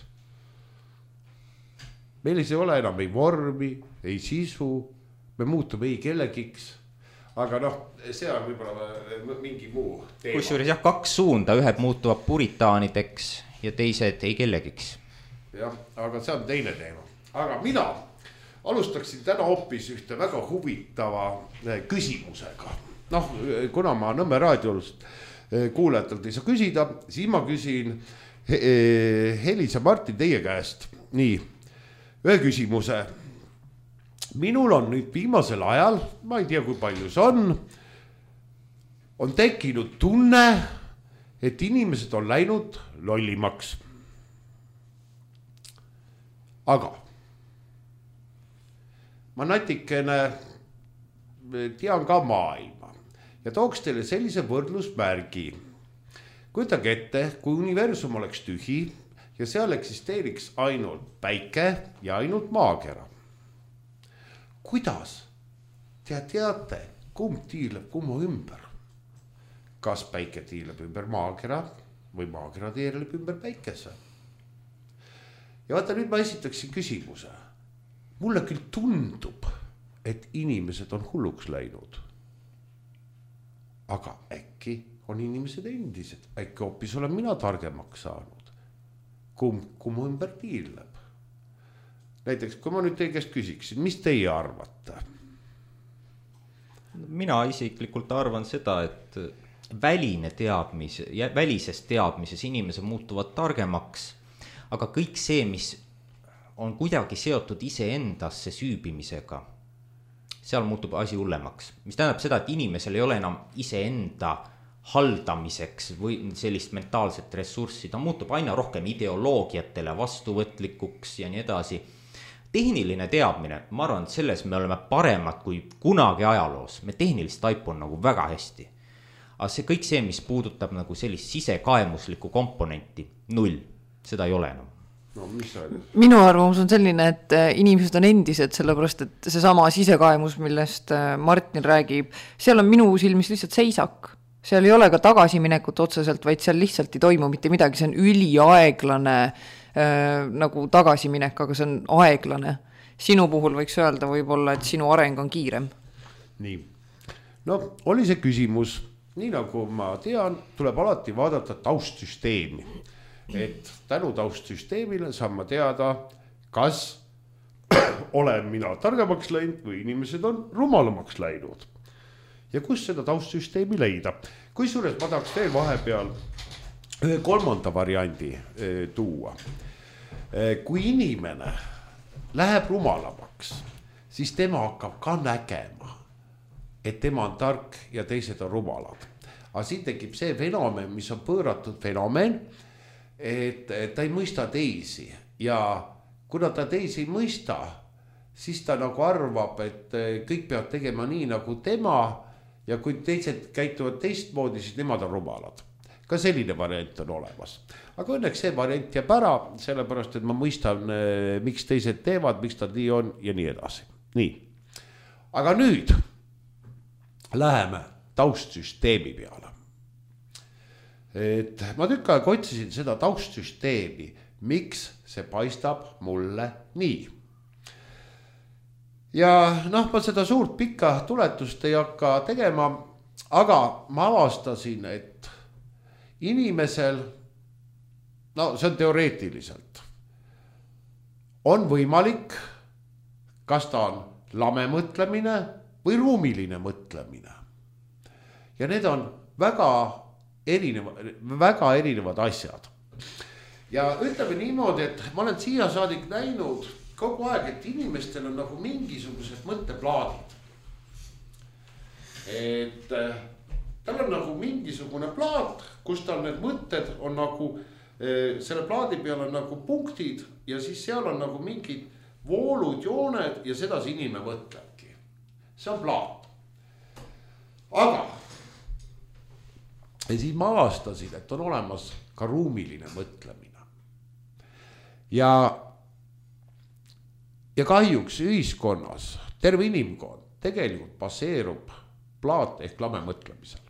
Meil ei ole enam ei vormi, ei sisu, me muutume ei kellegiks, aga noh, see on võib-olla mingi muu teema. Kusjuures jah, kaks suunda, ühed muutuvad puritaanideks ja teised ei kellegiks. Jah, aga see on teine teema. Aga mina alustaksin täna hoopis ühte väga huvitava küsimusega. Noh, kuna ma Nõmme raadiolust kuulajatelt ei saa küsida, siis ma küsin Helis ja Martin teie käest. Nii, ühe küsimuse. Minul on nüüd viimasel ajal, ma ei tea kui palju see on tekkinud tunne, et inimesed on läinud lollimaks. Aga ma natikene tean ka maailma ja tooks teile sellise võrdlusmärgi. Kujutage ette, kui universum oleks tühi ja seal eksisteeriks ainult päike ja ainult maakera. Kuidas te teate, kumb tiileb kumma ümber? Kas päike tiileb ümber maakera või maakera tiileb ümber päikese? Ja vaata, nüüd ma esitaksin küsimuse. Mulle küll tundub, et inimesed on hulluks läinud. Aga äkki on inimesed endised, äkki hoopis olen mina targemaks saanud. Kumb ümber tiileb. Näiteks, kui ma nüüd teie käest küsiksin, mis teie arvate? Mina isiklikult arvan seda, et välises teadmises inimesed muutuvad targemaks, aga kõik see, mis on kuidagi seotud iseendasse süübimisega, seal muutub asi hullemaks. Mis tähendab seda, et inimesel ei ole enam iseenda haldamiseks või sellist mentaalset ressurssi, ta muutub aina rohkem ideoloogiatele vastuvõtlikuks ja nii edasi. Tehniline teadmine, ma arvan, et selles me oleme paremad kui kunagi ajaloos, me tehnilist taipu on nagu väga hästi. Aga see kõik see, mis puudutab nagu sellist sisekaemuslikku komponenti, 0, seda ei ole enam. No, minu arvamus on selline, et inimesed on endised, sellepärast et see sama sisekaemus, millest Martin räägib, seal on minu silmis lihtsalt seisak. Seal ei ole ka tagasiminekut otseselt, vaid seal lihtsalt ei toimu mitte midagi, see on üliaeglane nagu tagasiminek, aga see on aeglane. Sinu puhul võiks öelda võib-olla, et sinu areng on kiirem. Nii, no oli see küsimus, nii nagu ma tean, tuleb alati vaadata taustsüsteemi. Et tänu taustsüsteemile saan ma teada, kas olen mina targemaks läinud või inimesed on rumalamaks läinud. Ja kus seda taustsüsteemi leida? Kusjuures ma tahaks veel vahepeal ühe kolmanda variandi tuua. Kui inimene läheb rumalamaks, siis tema hakkab ka nägema, et tema on tark ja teised on rumalad. Aga siin tekib see fenomen, mis on pööratud fenomen, et ta ei mõista teisi ja kuna ta teisi ei mõista, siis ta nagu arvab, et kõik peavad tegema nii nagu tema ja kui teised käituvad teistmoodi, siis nemad on rumalad. Ka selline variant on olemas. Aga õnneks see variant jääb ära, sellepärast, et ma mõistan, miks teised teevad, miks ta nii on ja nii edasi. Nii. Aga nüüd läheme taustsüsteemi peale. Et ma tükk aega otsisin seda taustsüsteemi, miks see paistab mulle nii. Ja noh, ma seda suurt pikka tuletust ei hakka tegema, aga ma avastasin, et inimesel, no see on teoreetiliselt, on võimalik, kas ta on lame mõtlemine või ruumiline mõtlemine. Ja need on väga väga erinevad asjad. Ja ütleme niimoodi, et ma olen siia saadik näinud kogu aeg, et inimestel on nagu mingisugused mõtteplaadid. Et tal on nagu mingisugune plaat, kus tal need mõtted on nagu, selle plaadi peal on nagu punktid ja siis seal on nagu mingid voolud, jooned ja sedasi inimene mõtlebki. See on plaat. Aga ja siis ma avastasin, et on olemas ka ruumiline mõtlemine. Ja kahjuks ühiskonnas terve inimkond tegelikult baseerub plaat ehk lame mõtlemisel.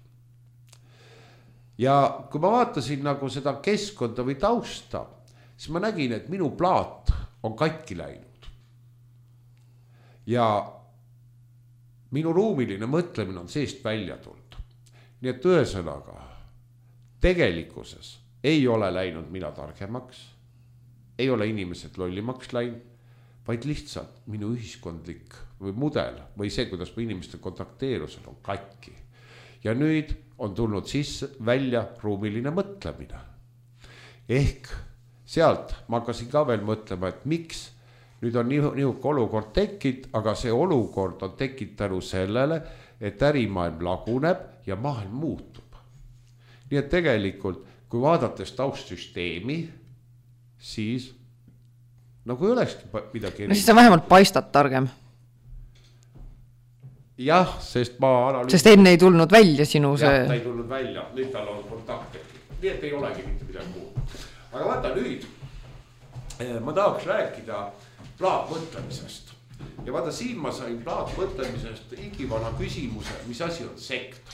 Ja kui ma vaatasin nagu seda keskkonda või tausta, siis ma nägin, et minu plaat on katki läinud. Ja minu ruumiline mõtlemine on seest välja tulnud. Nii et ühesõnaga, tegelikkuses ei ole läinud mina targemaks, ei ole inimesed lollimaks läinud, vaid lihtsalt minu ühiskondlik või mudel või see, kuidas ma inimeste kontakteerusel on katki. Ja nüüd on tulnud sisse välja ruumiline mõtlemine. Ehk sealt ma hakkasin ka veel mõtlema, et miks nüüd on nihuke olukord tekkinud, aga see olukord on tekkinud tänu sellele, et ärimaailm laguneb ja maailm muutub. Nii et tegelikult, kui vaadates taustsüsteemi, siis nagu ei olekski midagi no siis sa vähemalt paistad targem. Jah, sest ma analüüsin. Sest enne ei tulnud välja sinu see. Jah, ta ei tulnud välja, nüüd tal on kontakt. Nii et ei olegi mitte midagi muud. Aga vaata nüüd, ma tahaks rääkida plaatmõtlemisest. Ja vaata siin ma sain plaatmõtlemisest igivana küsimuse, mis asi on sekt.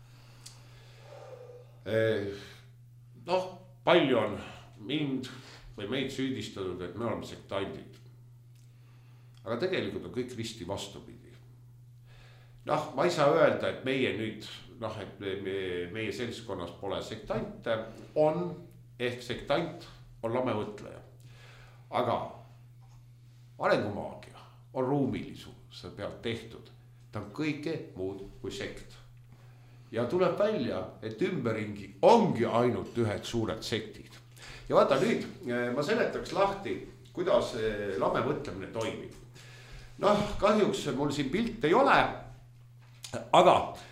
Noh, palju on mind või meid süüdistatud, et me oleme sektandid. Aga tegelikult on kõik risti vastupidi. Noh, ma ei saa öelda, et meie nüüd, et meie seltskonnas pole sektante, on ehk sektant on lame mõtleja. Aga arengumaagia on ruumilisuse pealt tehtud. Ta on kõike muud kui sekt. Ja tuleb välja, et ümberringi ongi ainult ühed suured sektid. Ja vaata nüüd, ma seletaks lahti, kuidas lame mõtlemine toimib. Noh, kahjuks mul siin pilt ei ole, aga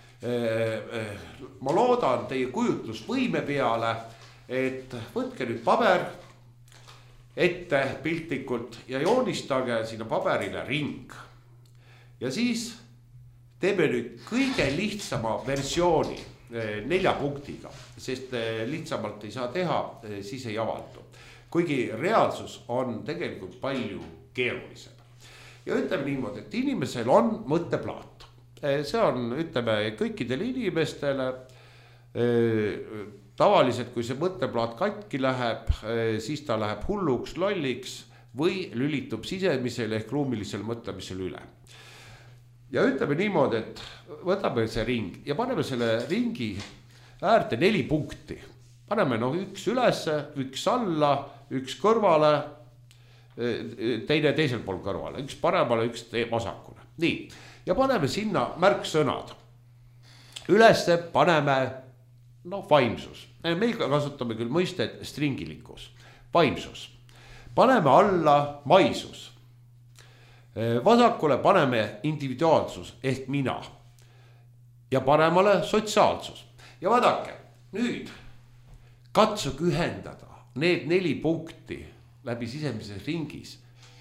ma loodan teie kujutlusvõime peale, et võtke nüüd paber ette piltlikult ja joonistage sinna paberile ring. Ja siis teeme nüüd kõige lihtsama versiooni 4 punktiga, sest lihtsamalt ei saa teha, siis ei avaldu. Kuigi reaalsus on tegelikult palju keerulisem. Ja ütleme niimoodi, et inimesel on mõtteplaat. See on, ütleme, kõikidele inimestele tavaliselt, kui see mõtteplaat katki läheb, siis ta läheb hulluks, lolliks või lülitub sisemisel ehk ruumilisel mõtlemisel üle. Ja ütleme niimoodi, et võtame see ring ja paneme selle ringi äärte 4 punkti. Paneme üks ülesse, üks alla, üks kõrvale, teine teisel pool kõrvale, üks paremale, üks vasakule. Nii, ja paneme sinna märksõnad. Ülesse paneme vaimsus. Meil kasutame küll mõisted stringilikkus, vaimsus. Paneme alla maisus. Vasakule paneme individuaalsus ehk mina ja paremale sotsiaalsus. Ja vaadake, nüüd katsuge ühendada need 4 punkti läbi sisemises ringis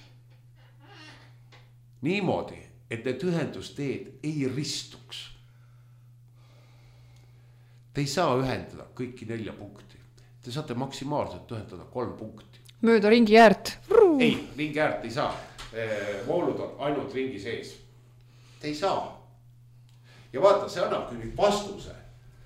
niimoodi, et need ühendusteed ei ristuks. Te ei saa ühendada kõiki 4 punkti. Te saate maksimaalselt ühendada 3 punkti. Mööda ringi äärt. Ei, ringi äärt ei saa. Voolud on ainult ringi sees. Te ei saa. Ja vaata, see annab nüüd vastuse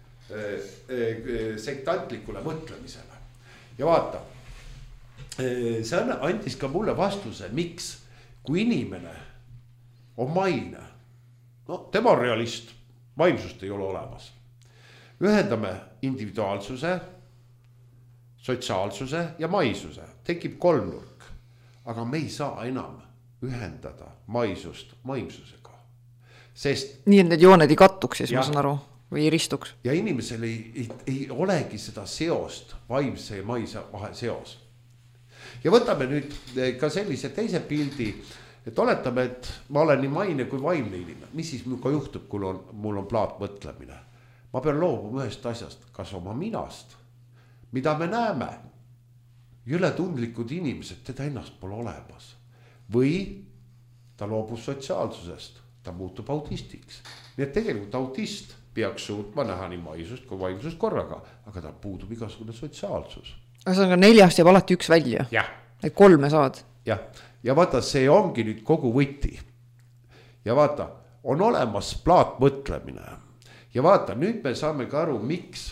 sektantlikule mõtlemisele. Ja vaata, see andis ka mulle vastuse, miks, kui inimene on maine, tema on realist, vaimsust ei ole olemas. Ühendame individuaalsuse, sotsiaalsuse ja maisuse, tekib 3 nurk, aga me ei saa enam ühendada maisust vaimsusega. Sest nii, et need jooned ei kattuks, siis ma saan aru. või ei ristuks. Ja inimesel ei olegi seda seost, vaimse ja maise vahe seos. Ja võtame nüüd ka sellise teise pildi, et oletame, et ma olen nii maine kui vaimne inimene. Mis siis minuga juhtub, kui mul on plaatmõtlemine? Ma pean loobuma ühest asjast, kas oma minast, mida me näeme. Jõletundlikud inimesed, teda ennast pole olemas. Või ta loobub sotsiaalsusest, ta muutub autistiks. Nii et tegelikult autist peaks suutma näha nii maisust kui vaimsust korraga, aga ta puudub igasugune sotsiaalsus. Aga 4 jääb alati 1 välja. Et 3 saad. Ja vaata, see ongi nüüd kogu võti. Ja vaata, on olemas plaatmõtlemine. Ja vaata, nüüd me saame ka aru, miks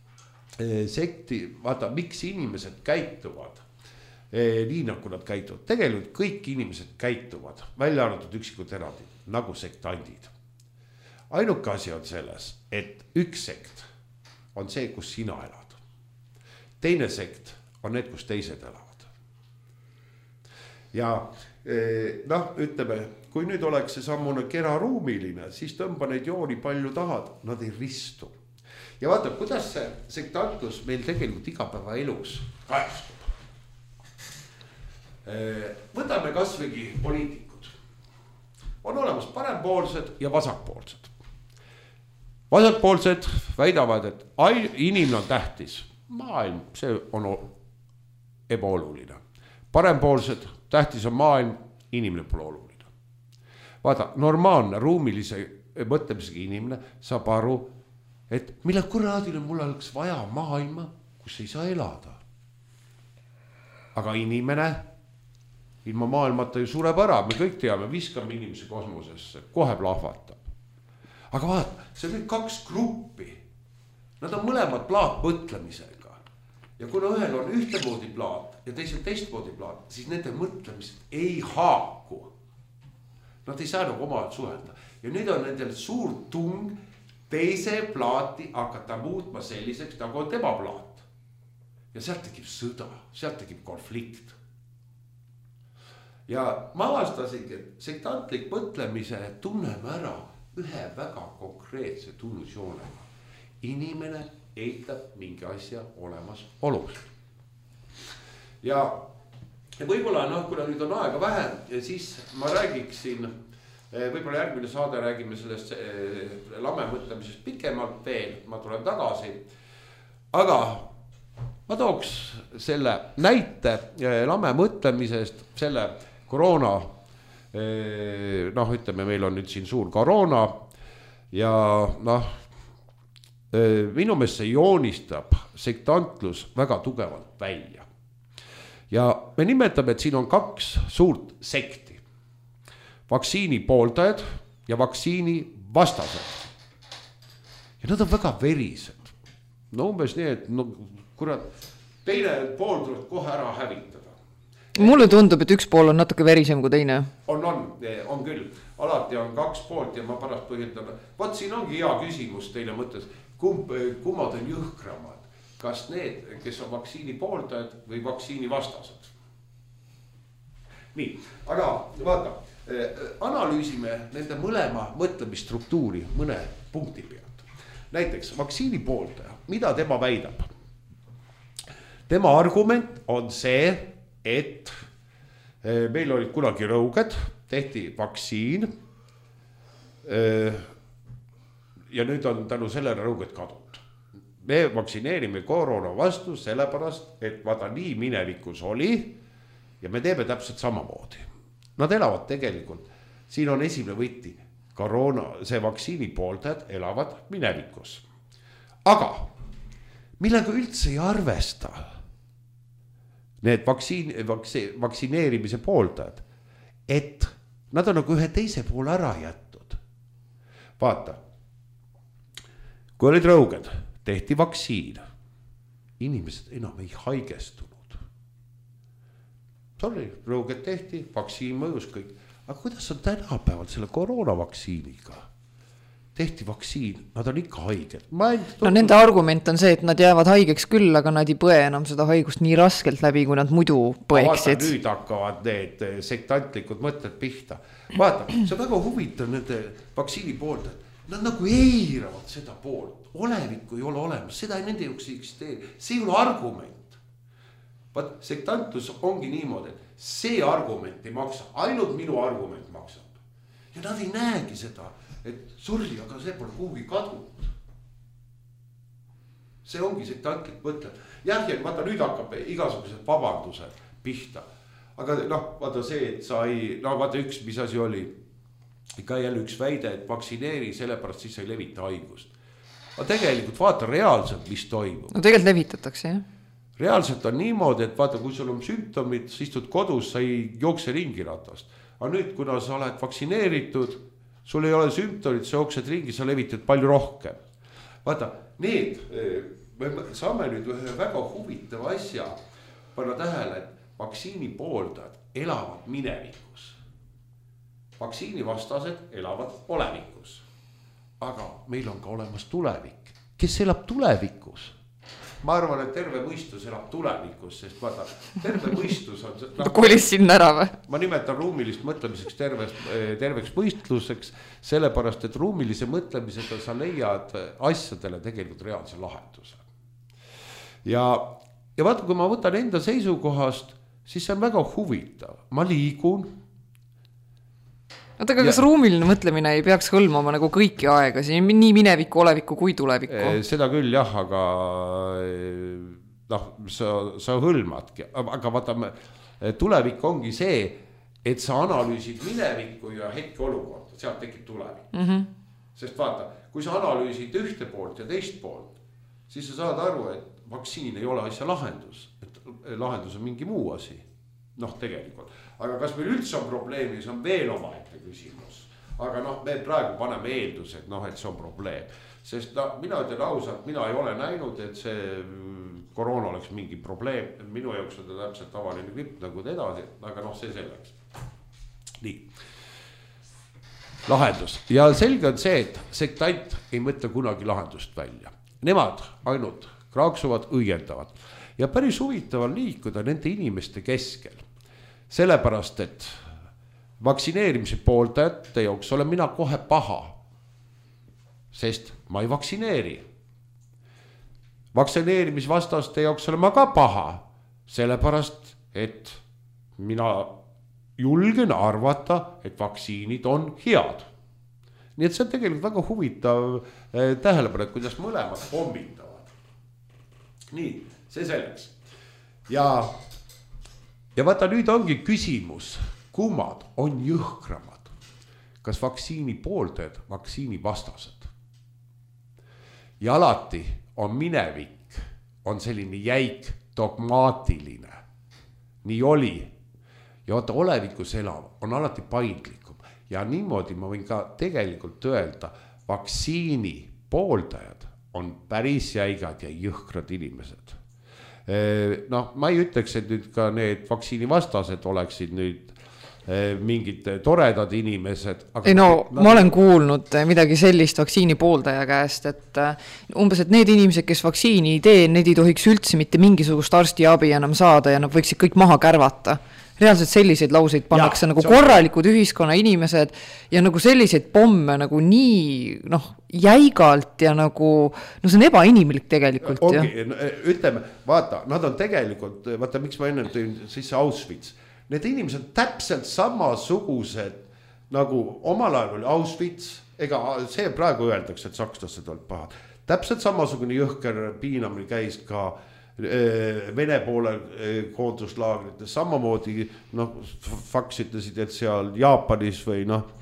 miks inimesed käituvad nii nagu nad käituvad. Tegelikult kõik inimesed käituvad, välja arvatud üksikud erandid, nagu sektandid. Ainuke asi on selles, et üks sekt on see, kus sina elad. Teine sekt on need, kus teised elavad. Ja ütleme, kui nüüd oleks see sammune keraruumiline, siis tõmba neid jooni palju tahad, nad ei ristu. Ja vaata, kuidas see sektantlus meil tegelikult igapäevaelus kajastub. Võtame kasvõigi poliitikud. On olemas parempoolsed ja vasakpoolsed. Vasakpoolsed väidavad, et inimene on tähtis. Maailm, see on ebaoluline. Parempoolsed, tähtis on maailm, inimene pole oluline. Vaata, normaalne ruumilise mõtlemisega inimene saab aru, et mille kuraadile mul oleks vaja maailma, kus ei saa elada. Aga inimene ilma maailmata ju sureb ära, me kõik teame, viskame inimese kosmosesse, kohe plahvatab. Aga vaata, see on nüüd 2 gruppi. Nad on mõlemad plaatmõtlemisega. Ja kuna ühel on ühtemoodi plaat ja teisel teistmoodi plaat, siis nende mõtlemised ei haaku. Nad ei saa nagu omalt suhelda. Ja nüüd on nendel suur tung teise plaati hakata muutma selliseks, nagu on tema plaat. Ja sealt tekib sõda, sealt tekib konflikt. Ja ma avastasingi, et sektantlik mõtlemise tunneme ära ühe väga konkreetse tunnusjoonega. Inimene eitab mingi asja olemas olust. Ja võib-olla, kuna nüüd on aega vähe, siis ma räägiksin, võib-olla järgmine saade räägime sellest lame mõtlemisest pikemalt veel, ma tulen tagasi. Aga ma tooks selle näite lame mõtlemisest, selle koroona, ütleme, meil on nüüd siin suur koroona ja minu meelest see joonistab sektantlus väga tugevalt välja. Ja me nimetame, et siin on 2 suurt sekti. Vaktsiini pooldajad ja vaktsiini vastased. Ja nad on väga verised. Umbes nii, et teine pool tuleb kohe ära hävitada. Mulle tundub, et üks pool on natuke verisem kui teine. On küll. Alati on 2 poolt ja ma pärast põhjendan. Vaat siin ongi hea küsimus teile mõttes, kummad on jõhkramad. Kas need, kes on vaktsiini pooldajad või vaktsiini vastased? Nii, aga vaata, analüüsime nende mõlema mõtlemisstruktuuri mõne punkti pealt. Näiteks vaktsiini pooldaja, mida tema väidab? Tema argument on see, et meil olid kunagi rõuged, tehti vaktsiin ja nüüd on tänu sellele rõuged kadunud. Me vaktsineerime koroona vastu sellepärast, et vaata nii minevikus oli ja me teeme täpselt samamoodi. Nad elavad tegelikult, siin on esimene võti, see vaktsiini pooldajad elavad minevikus. Aga millega üldse ei arvesta need vaktsineerimise pooldajad, et nad on nagu ühe teise poole ära jättud. Vaata, kui olid rõuged, tehti vaktsiin, inimesed enam ei haigestunud. Rõuged tehti, vaktsiin mõjus kõik. Aga kuidas on tänapäeval selle koroonavaktsiiniga? Tehti vaktsiin, nad on ikka haiged. Nende argument on see, et nad jäävad haigeks küll, aga nad ei põe enam seda haigust nii raskelt läbi, kui nad muidu põeksid. Nüüd hakkavad need sektantlikud mõtted pihta. Vaata, see on väga huvitav nende vaktsiini pooldajad. nad nagu eiravad seda poolt, olevikku ei ole olemas, seda nende jaoks ei eksisteeri, see ei ole argument. Vaat sektantlus ongi niimoodi, et see argument ei maksa, ainult minu argument maksab. Ja nad ei näegi seda, et sorry, aga see pole kuhugi kadunud. See ongi sektantlik mõte. Jah, vaata nüüd hakkab igasugused vabandused pihta. Aga vaata see, et sa ei, vaata üks, mis asi oli, ikka jälle üks väide, et vaktsineeri, sellepärast siis ei levita haigust. Aga tegelikult vaata reaalselt, mis toimub. No tegelikult levitatakse, jah. Reaalselt on niimoodi, et vaata, kui sul on sümptomid, sa istud kodus, sa ei jookse ringi ratast. Aga nüüd, kuna sa oled vaktsineeritud, sul ei ole sümptomid, sa jooksed ringi, sa levitad palju rohkem. Vaata, me saame nüüd ühe väga huvitava asja panna tähele, et vaktsiini pooldajad elavad minevikus. Vaktsiini vastased elavad olevikus. Aga meil on ka olemas tulevik. Kes elab tulevikus? Ma arvan, et terve mõistus elab tulevikus, sest vaata, terve mõistus on... Kolis sinna ära või? Ma nimetan ruumilist mõtlemiseks terveks mõistluseks, sellepärast, et ruumilise mõtlemisega sa leiad asjadele tegelikult reaalse lahenduse. Ja vaata, kui ma võtan enda seisukohast, siis see on väga huvitav. Ma liigun. Aga kas ruumiline mõtlemine ei peaks hõlmama nagu kõiki aega, nii minevikku, olevikku kui tulevikku? Seda küll jah, aga sa hõlmadki. Aga vaata, tulevik ongi see, et sa analüüsid minevikku ja hetke olukorda, sealt tekib tulevik. Sest vaata, kui sa analüüsid ühte poolt ja teist poolt, siis sa saad aru, et vaktsiin ei ole asja lahendus, et lahendus on mingi muu asi. Tegelikult. Aga kas meil üldse on probleemi, see on veel omaette küsimus. Aga me praegu paneme eeldus, et see on probleem. Sest mina ütlen ausalt, mina ei ole näinud, et see koroona oleks mingi probleem. Minu jaoks on ta täpselt tavaline gripp nagu edasi, aga see selleks. Nii. Lahendus. Ja selge on see, et sektant ei mõtle kunagi lahendust välja. Nemad ainult kraaksuvad, õiendavad. Ja päris huvitav on liikuda nende inimeste keskel. Sellepärast, et vaktsineerimise pooldajate jaoks olen mina kohe paha, sest ma ei vaktsineeri. Vaktsineerimisvastaste jaoks olen ma ka paha, sellepärast, et mina julgen arvata, et vaktsiinid on head. Nii et see on tegelikult väga huvitav tähelepanek, kuidas mõlemad pommitavad. Nii, see selleks. Ja vaata, nüüd ongi küsimus, kummad on jõhkramad. Kas vaktsiini pooldajad, vaktsiini vastased? Ja alati on minevik, on selline jäik, dogmaatiline. Nii oli. Ja vaata, olevikus elav on alati paindlikum. Ja niimoodi ma võin ka tegelikult öelda, vaktsiini pooldajad on päris jäigad ja jõhkrad inimesed. Ma ei ütleks, et nüüd ka need vaktsiini vastased oleksid nüüd mingid toredad inimesed. Ma olen kuulnud midagi sellist vaktsiini pooldaja käest, et umbes, et need inimesed, kes vaktsiini ei tee, need ei tohiks üldse mitte mingisugust arstiabi enam saada ja nad võiksid kõik maha kärvata. Reaalselt selliseid lauseid pannakse nagu korralikud ühiskonna inimesed ja nagu selliseid pomme nagu nii jäigalt ja nagu, see on ebainimlik tegelikult. Ütleme, vaata, nad on tegelikult, vaata, miks ma enne tõin sisse Auschwitz. Need inimesed on täpselt samasugused nagu omal ajal oli Auschwitz, ega see praegu öeldakse, et sakslased olid pahad. Täpselt samasugune jõhker piinamine käis ka Vene poole koonduslaagrites, samamoodi faks ütlesid, et seal Jaapanis või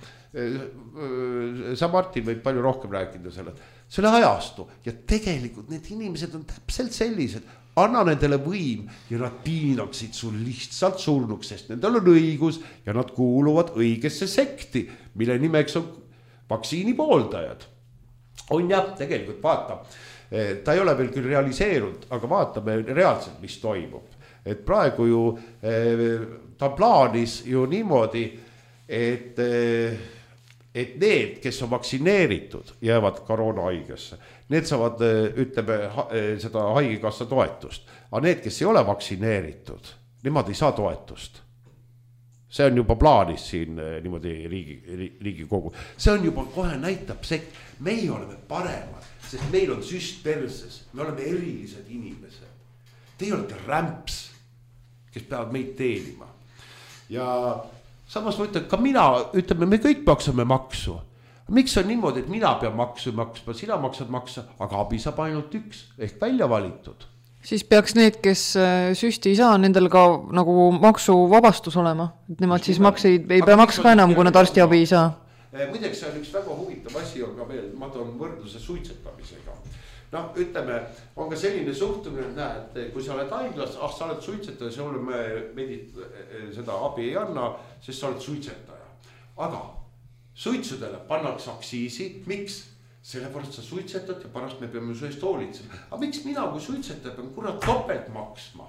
sa Martin võib palju rohkem rääkida selle ajastu ja tegelikult need inimesed on täpselt sellised, anna nendele võim ja nad piinaksid sul lihtsalt surnuks, sest nendel on õigus ja nad kuuluvad õigesse sekti, mille nimeks on vaktsiini pooldajad. On jah, tegelikult vaata, ta ei ole veel küll realiseerunud, aga vaatame reaalselt, mis toimub. Et praegu ju ta plaanis ju niimoodi, et need, kes on vaktsineeritud, jäävad koroonahaigesse. Need saavad, ütleme, seda haigekassa toetust. Aga need, kes ei ole vaktsineeritud, nemad ei saa toetust. see on juba plaanis siin niimoodi Riigikogu. See on juba kohe näitab see, meie oleme paremad, sest meil on süst perses, me oleme erilised inimesed. Teie olete rämps, kes peavad meid teenima. Ja samas ma ütlen, ka mina, ütleme, me kõik maksame maksu. Miks on niimoodi, et mina pean maksu maksma, sina maksad maksa, aga abi saab ainult üks ehk välja valitud. Siis peaks need, kes süsti ei saa, nendel ka nagu maksuvabastus olema. Et nemad siis makseid ei pea maksma enam, kui nad arstiabi ei saa. Muideks see on üks väga huvitav asi, on ka veel, ma toon võrdluse suitsetamisega. No ütleme, on ka selline suhtumine, et näed, kui sa oled haiglas, sa oled suitsetaja, sulle me seda abi ei anna, sest sa oled suitsetaja. Aga suitsudele pannakse aktsiisi, miks? Sellepärast sa suitsetad ja pärast me peame su eest hoolitsema. Aga miks mina kui suitsetaja pean kurat topelt maksma?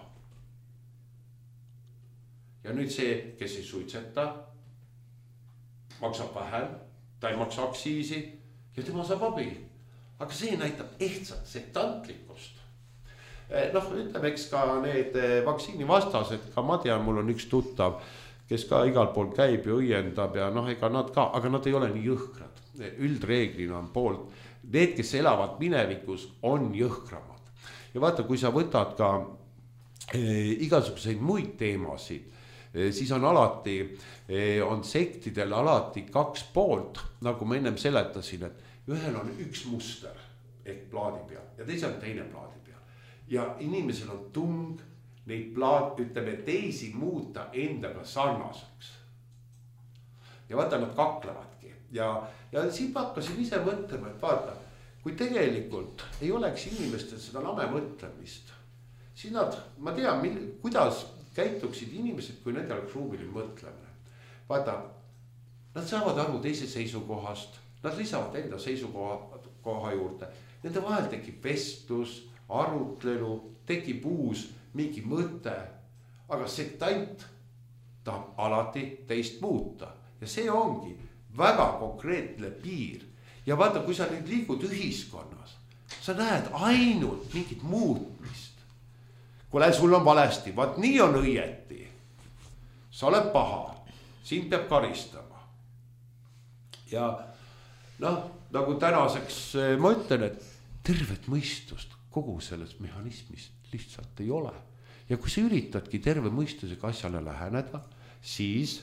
Ja nüüd see, kes ei suitseta, maksab vähem, ta ei maksa aktsiisi ja tema saab abi. Aga see näitab ehtsat sektantlikkust. Noh, ütleme, eks ka need vaktsiini vastased, ka ma tean, mul on üks tuttav, kes ka igal pool käib ja õiendab ja noh, ega nad ka, aga nad ei ole nii jõhkrad. Üldreeglina on poolt. Need, kes elavad minevikus, on jõhkramad. Ja vaata, kui sa võtad ka igasuguseid muid teemasid, siis on alati, on sektidel alati kaks poolt, nagu ma ennem seletasin, et ühel on üks muster ehk plaadi peal ja teisel on teine plaadi peal. Ja inimesel on tung neid ütleme, teisi muuta endaga sarnaseks. Ja vaata, nad kaklevadki. Ja siin hakkasin ise mõtlema, et vaata, kui tegelikult ei oleks inimestel seda lame mõtlemist, siis nad, ma tean, kuidas käituksid inimesed, kui nende oleks ruumiline mõtlemine. Vaata, nad saavad aru teise seisukohast, nad lisavad enda seisukoha juurde, nende vahel tekib vestlus, arutlelu, tekib uus mingi mõte, aga sektant tahab alati teist muuta ja see ongi väga konkreetne piir. Ja vaata, kui sa nüüd liigud ühiskonnas, sa näed ainult mingit muutmist. Kuule, sul on valesti, vaat nii on õieti. Sa oled paha, sind peab karistama. Ja noh, nagu tänaseks ma ütlen, et tervet mõistust kogu sellest mehhanismist lihtsalt ei ole. Ja kui sa üritadki terve mõistusega asjale läheneda, siis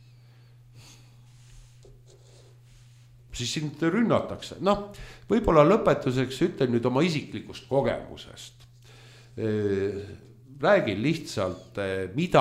sind rünnatakse. Noh, võib-olla lõpetuseks ütlen nüüd oma isiklikust kogemusest. Räägin lihtsalt, mida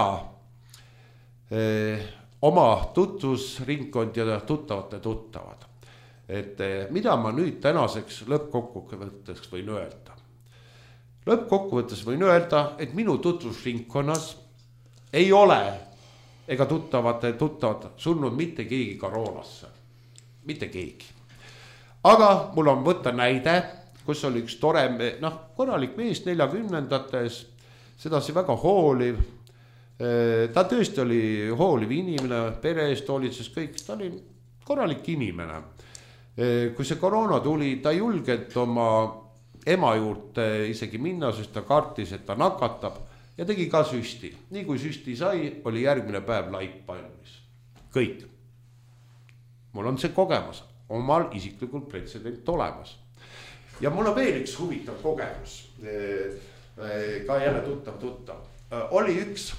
oma tutvusringkond ja tuttavate tuttavad. Et mida ma nüüd tänaseks lõppkokkuvõttes võin öelda. Lõppkokkuvõttes võin öelda, et minu tutvusringkonnas ei ole ega tuttavad surnud mitte keegi koroonasse. Mitte keegi. Aga mul on võtta näide, kus oli üks tore, korralik mees 40-ndates, sedasi väga hooliv. Ta tõesti oli hooliv inimene, pere eest hoolitses kõik, ta oli korralik inimene. Kui see koroona tuli, ta julgelt oma ema juurde isegi minna, sest ta kartis, et ta nakatab ja tegi ka süsti. Nii kui süsti sai, oli järgmine päev laip valmis. Kõik. Mul on see kogemus, omal isiklikult pretsedent olemas. Ja mul on veel üks huvitav kogemus, ka jälle tuttav. Oli üks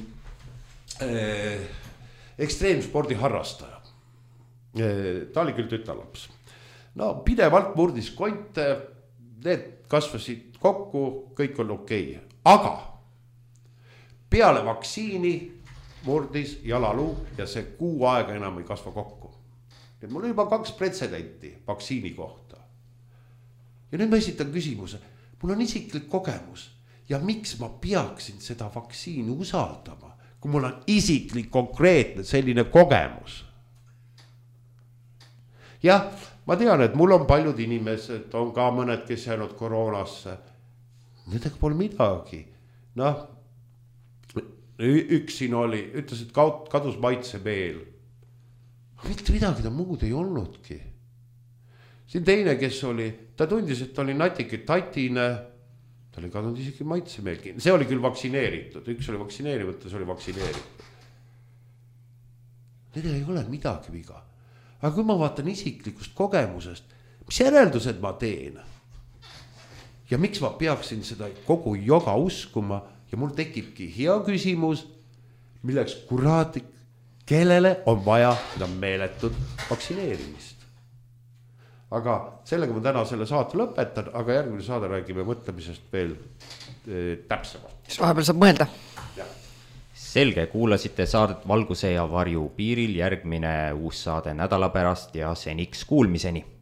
ekstreemspordi harrastaja. Ta oli küll tütarlaps. No pidevalt murdis konte, need kasvasid kokku, kõik on okei. Aga peale vaktsiini murdis jalaluu ja see kuu aega enam ei kasva kokku. Et mul on juba 2 pretsedenti vaktsiini kohta. Ja nüüd ma esitan küsimuse, mul on isiklik kogemus ja miks ma peaksin seda vaktsiini usaldama, kui mul on isiklik konkreetne selline kogemus. Jah, ma tean, et mul on paljud inimesed, on ka mõned, kes jäänud koroonasse. Nendega pole midagi. Noh, üks siin oli, ütles, et kadus maitsemeel. Mitte midagi ta muud ei olnudki. Siin teine, kes oli, ta tundis, et ta oli natuke tatine, ta oli kadunud isegi maitsemeelgi. See oli küll vaktsineeritud, üks oli vaktsineerimata, see oli vaktsineeritud. nendel ei ole midagi viga. Aga kui ma vaatan isiklikust kogemusest, mis järeldused ma teen ja miks ma peaksin seda kogu joga uskuma ja mul tekibki hea küsimus, milleks kuraatik, kellele on vaja seda meeletut vaktsineerimist. Aga sellega ma täna selle saate lõpetan, aga järgmine saade räägime mõtlemisest veel täpsemalt. Siis vahepeal saab mõelda. Selge, kuulasite saadet Valguse ja varju piiril, järgmine uus saade nädala pärast ja seniks kuulmiseni.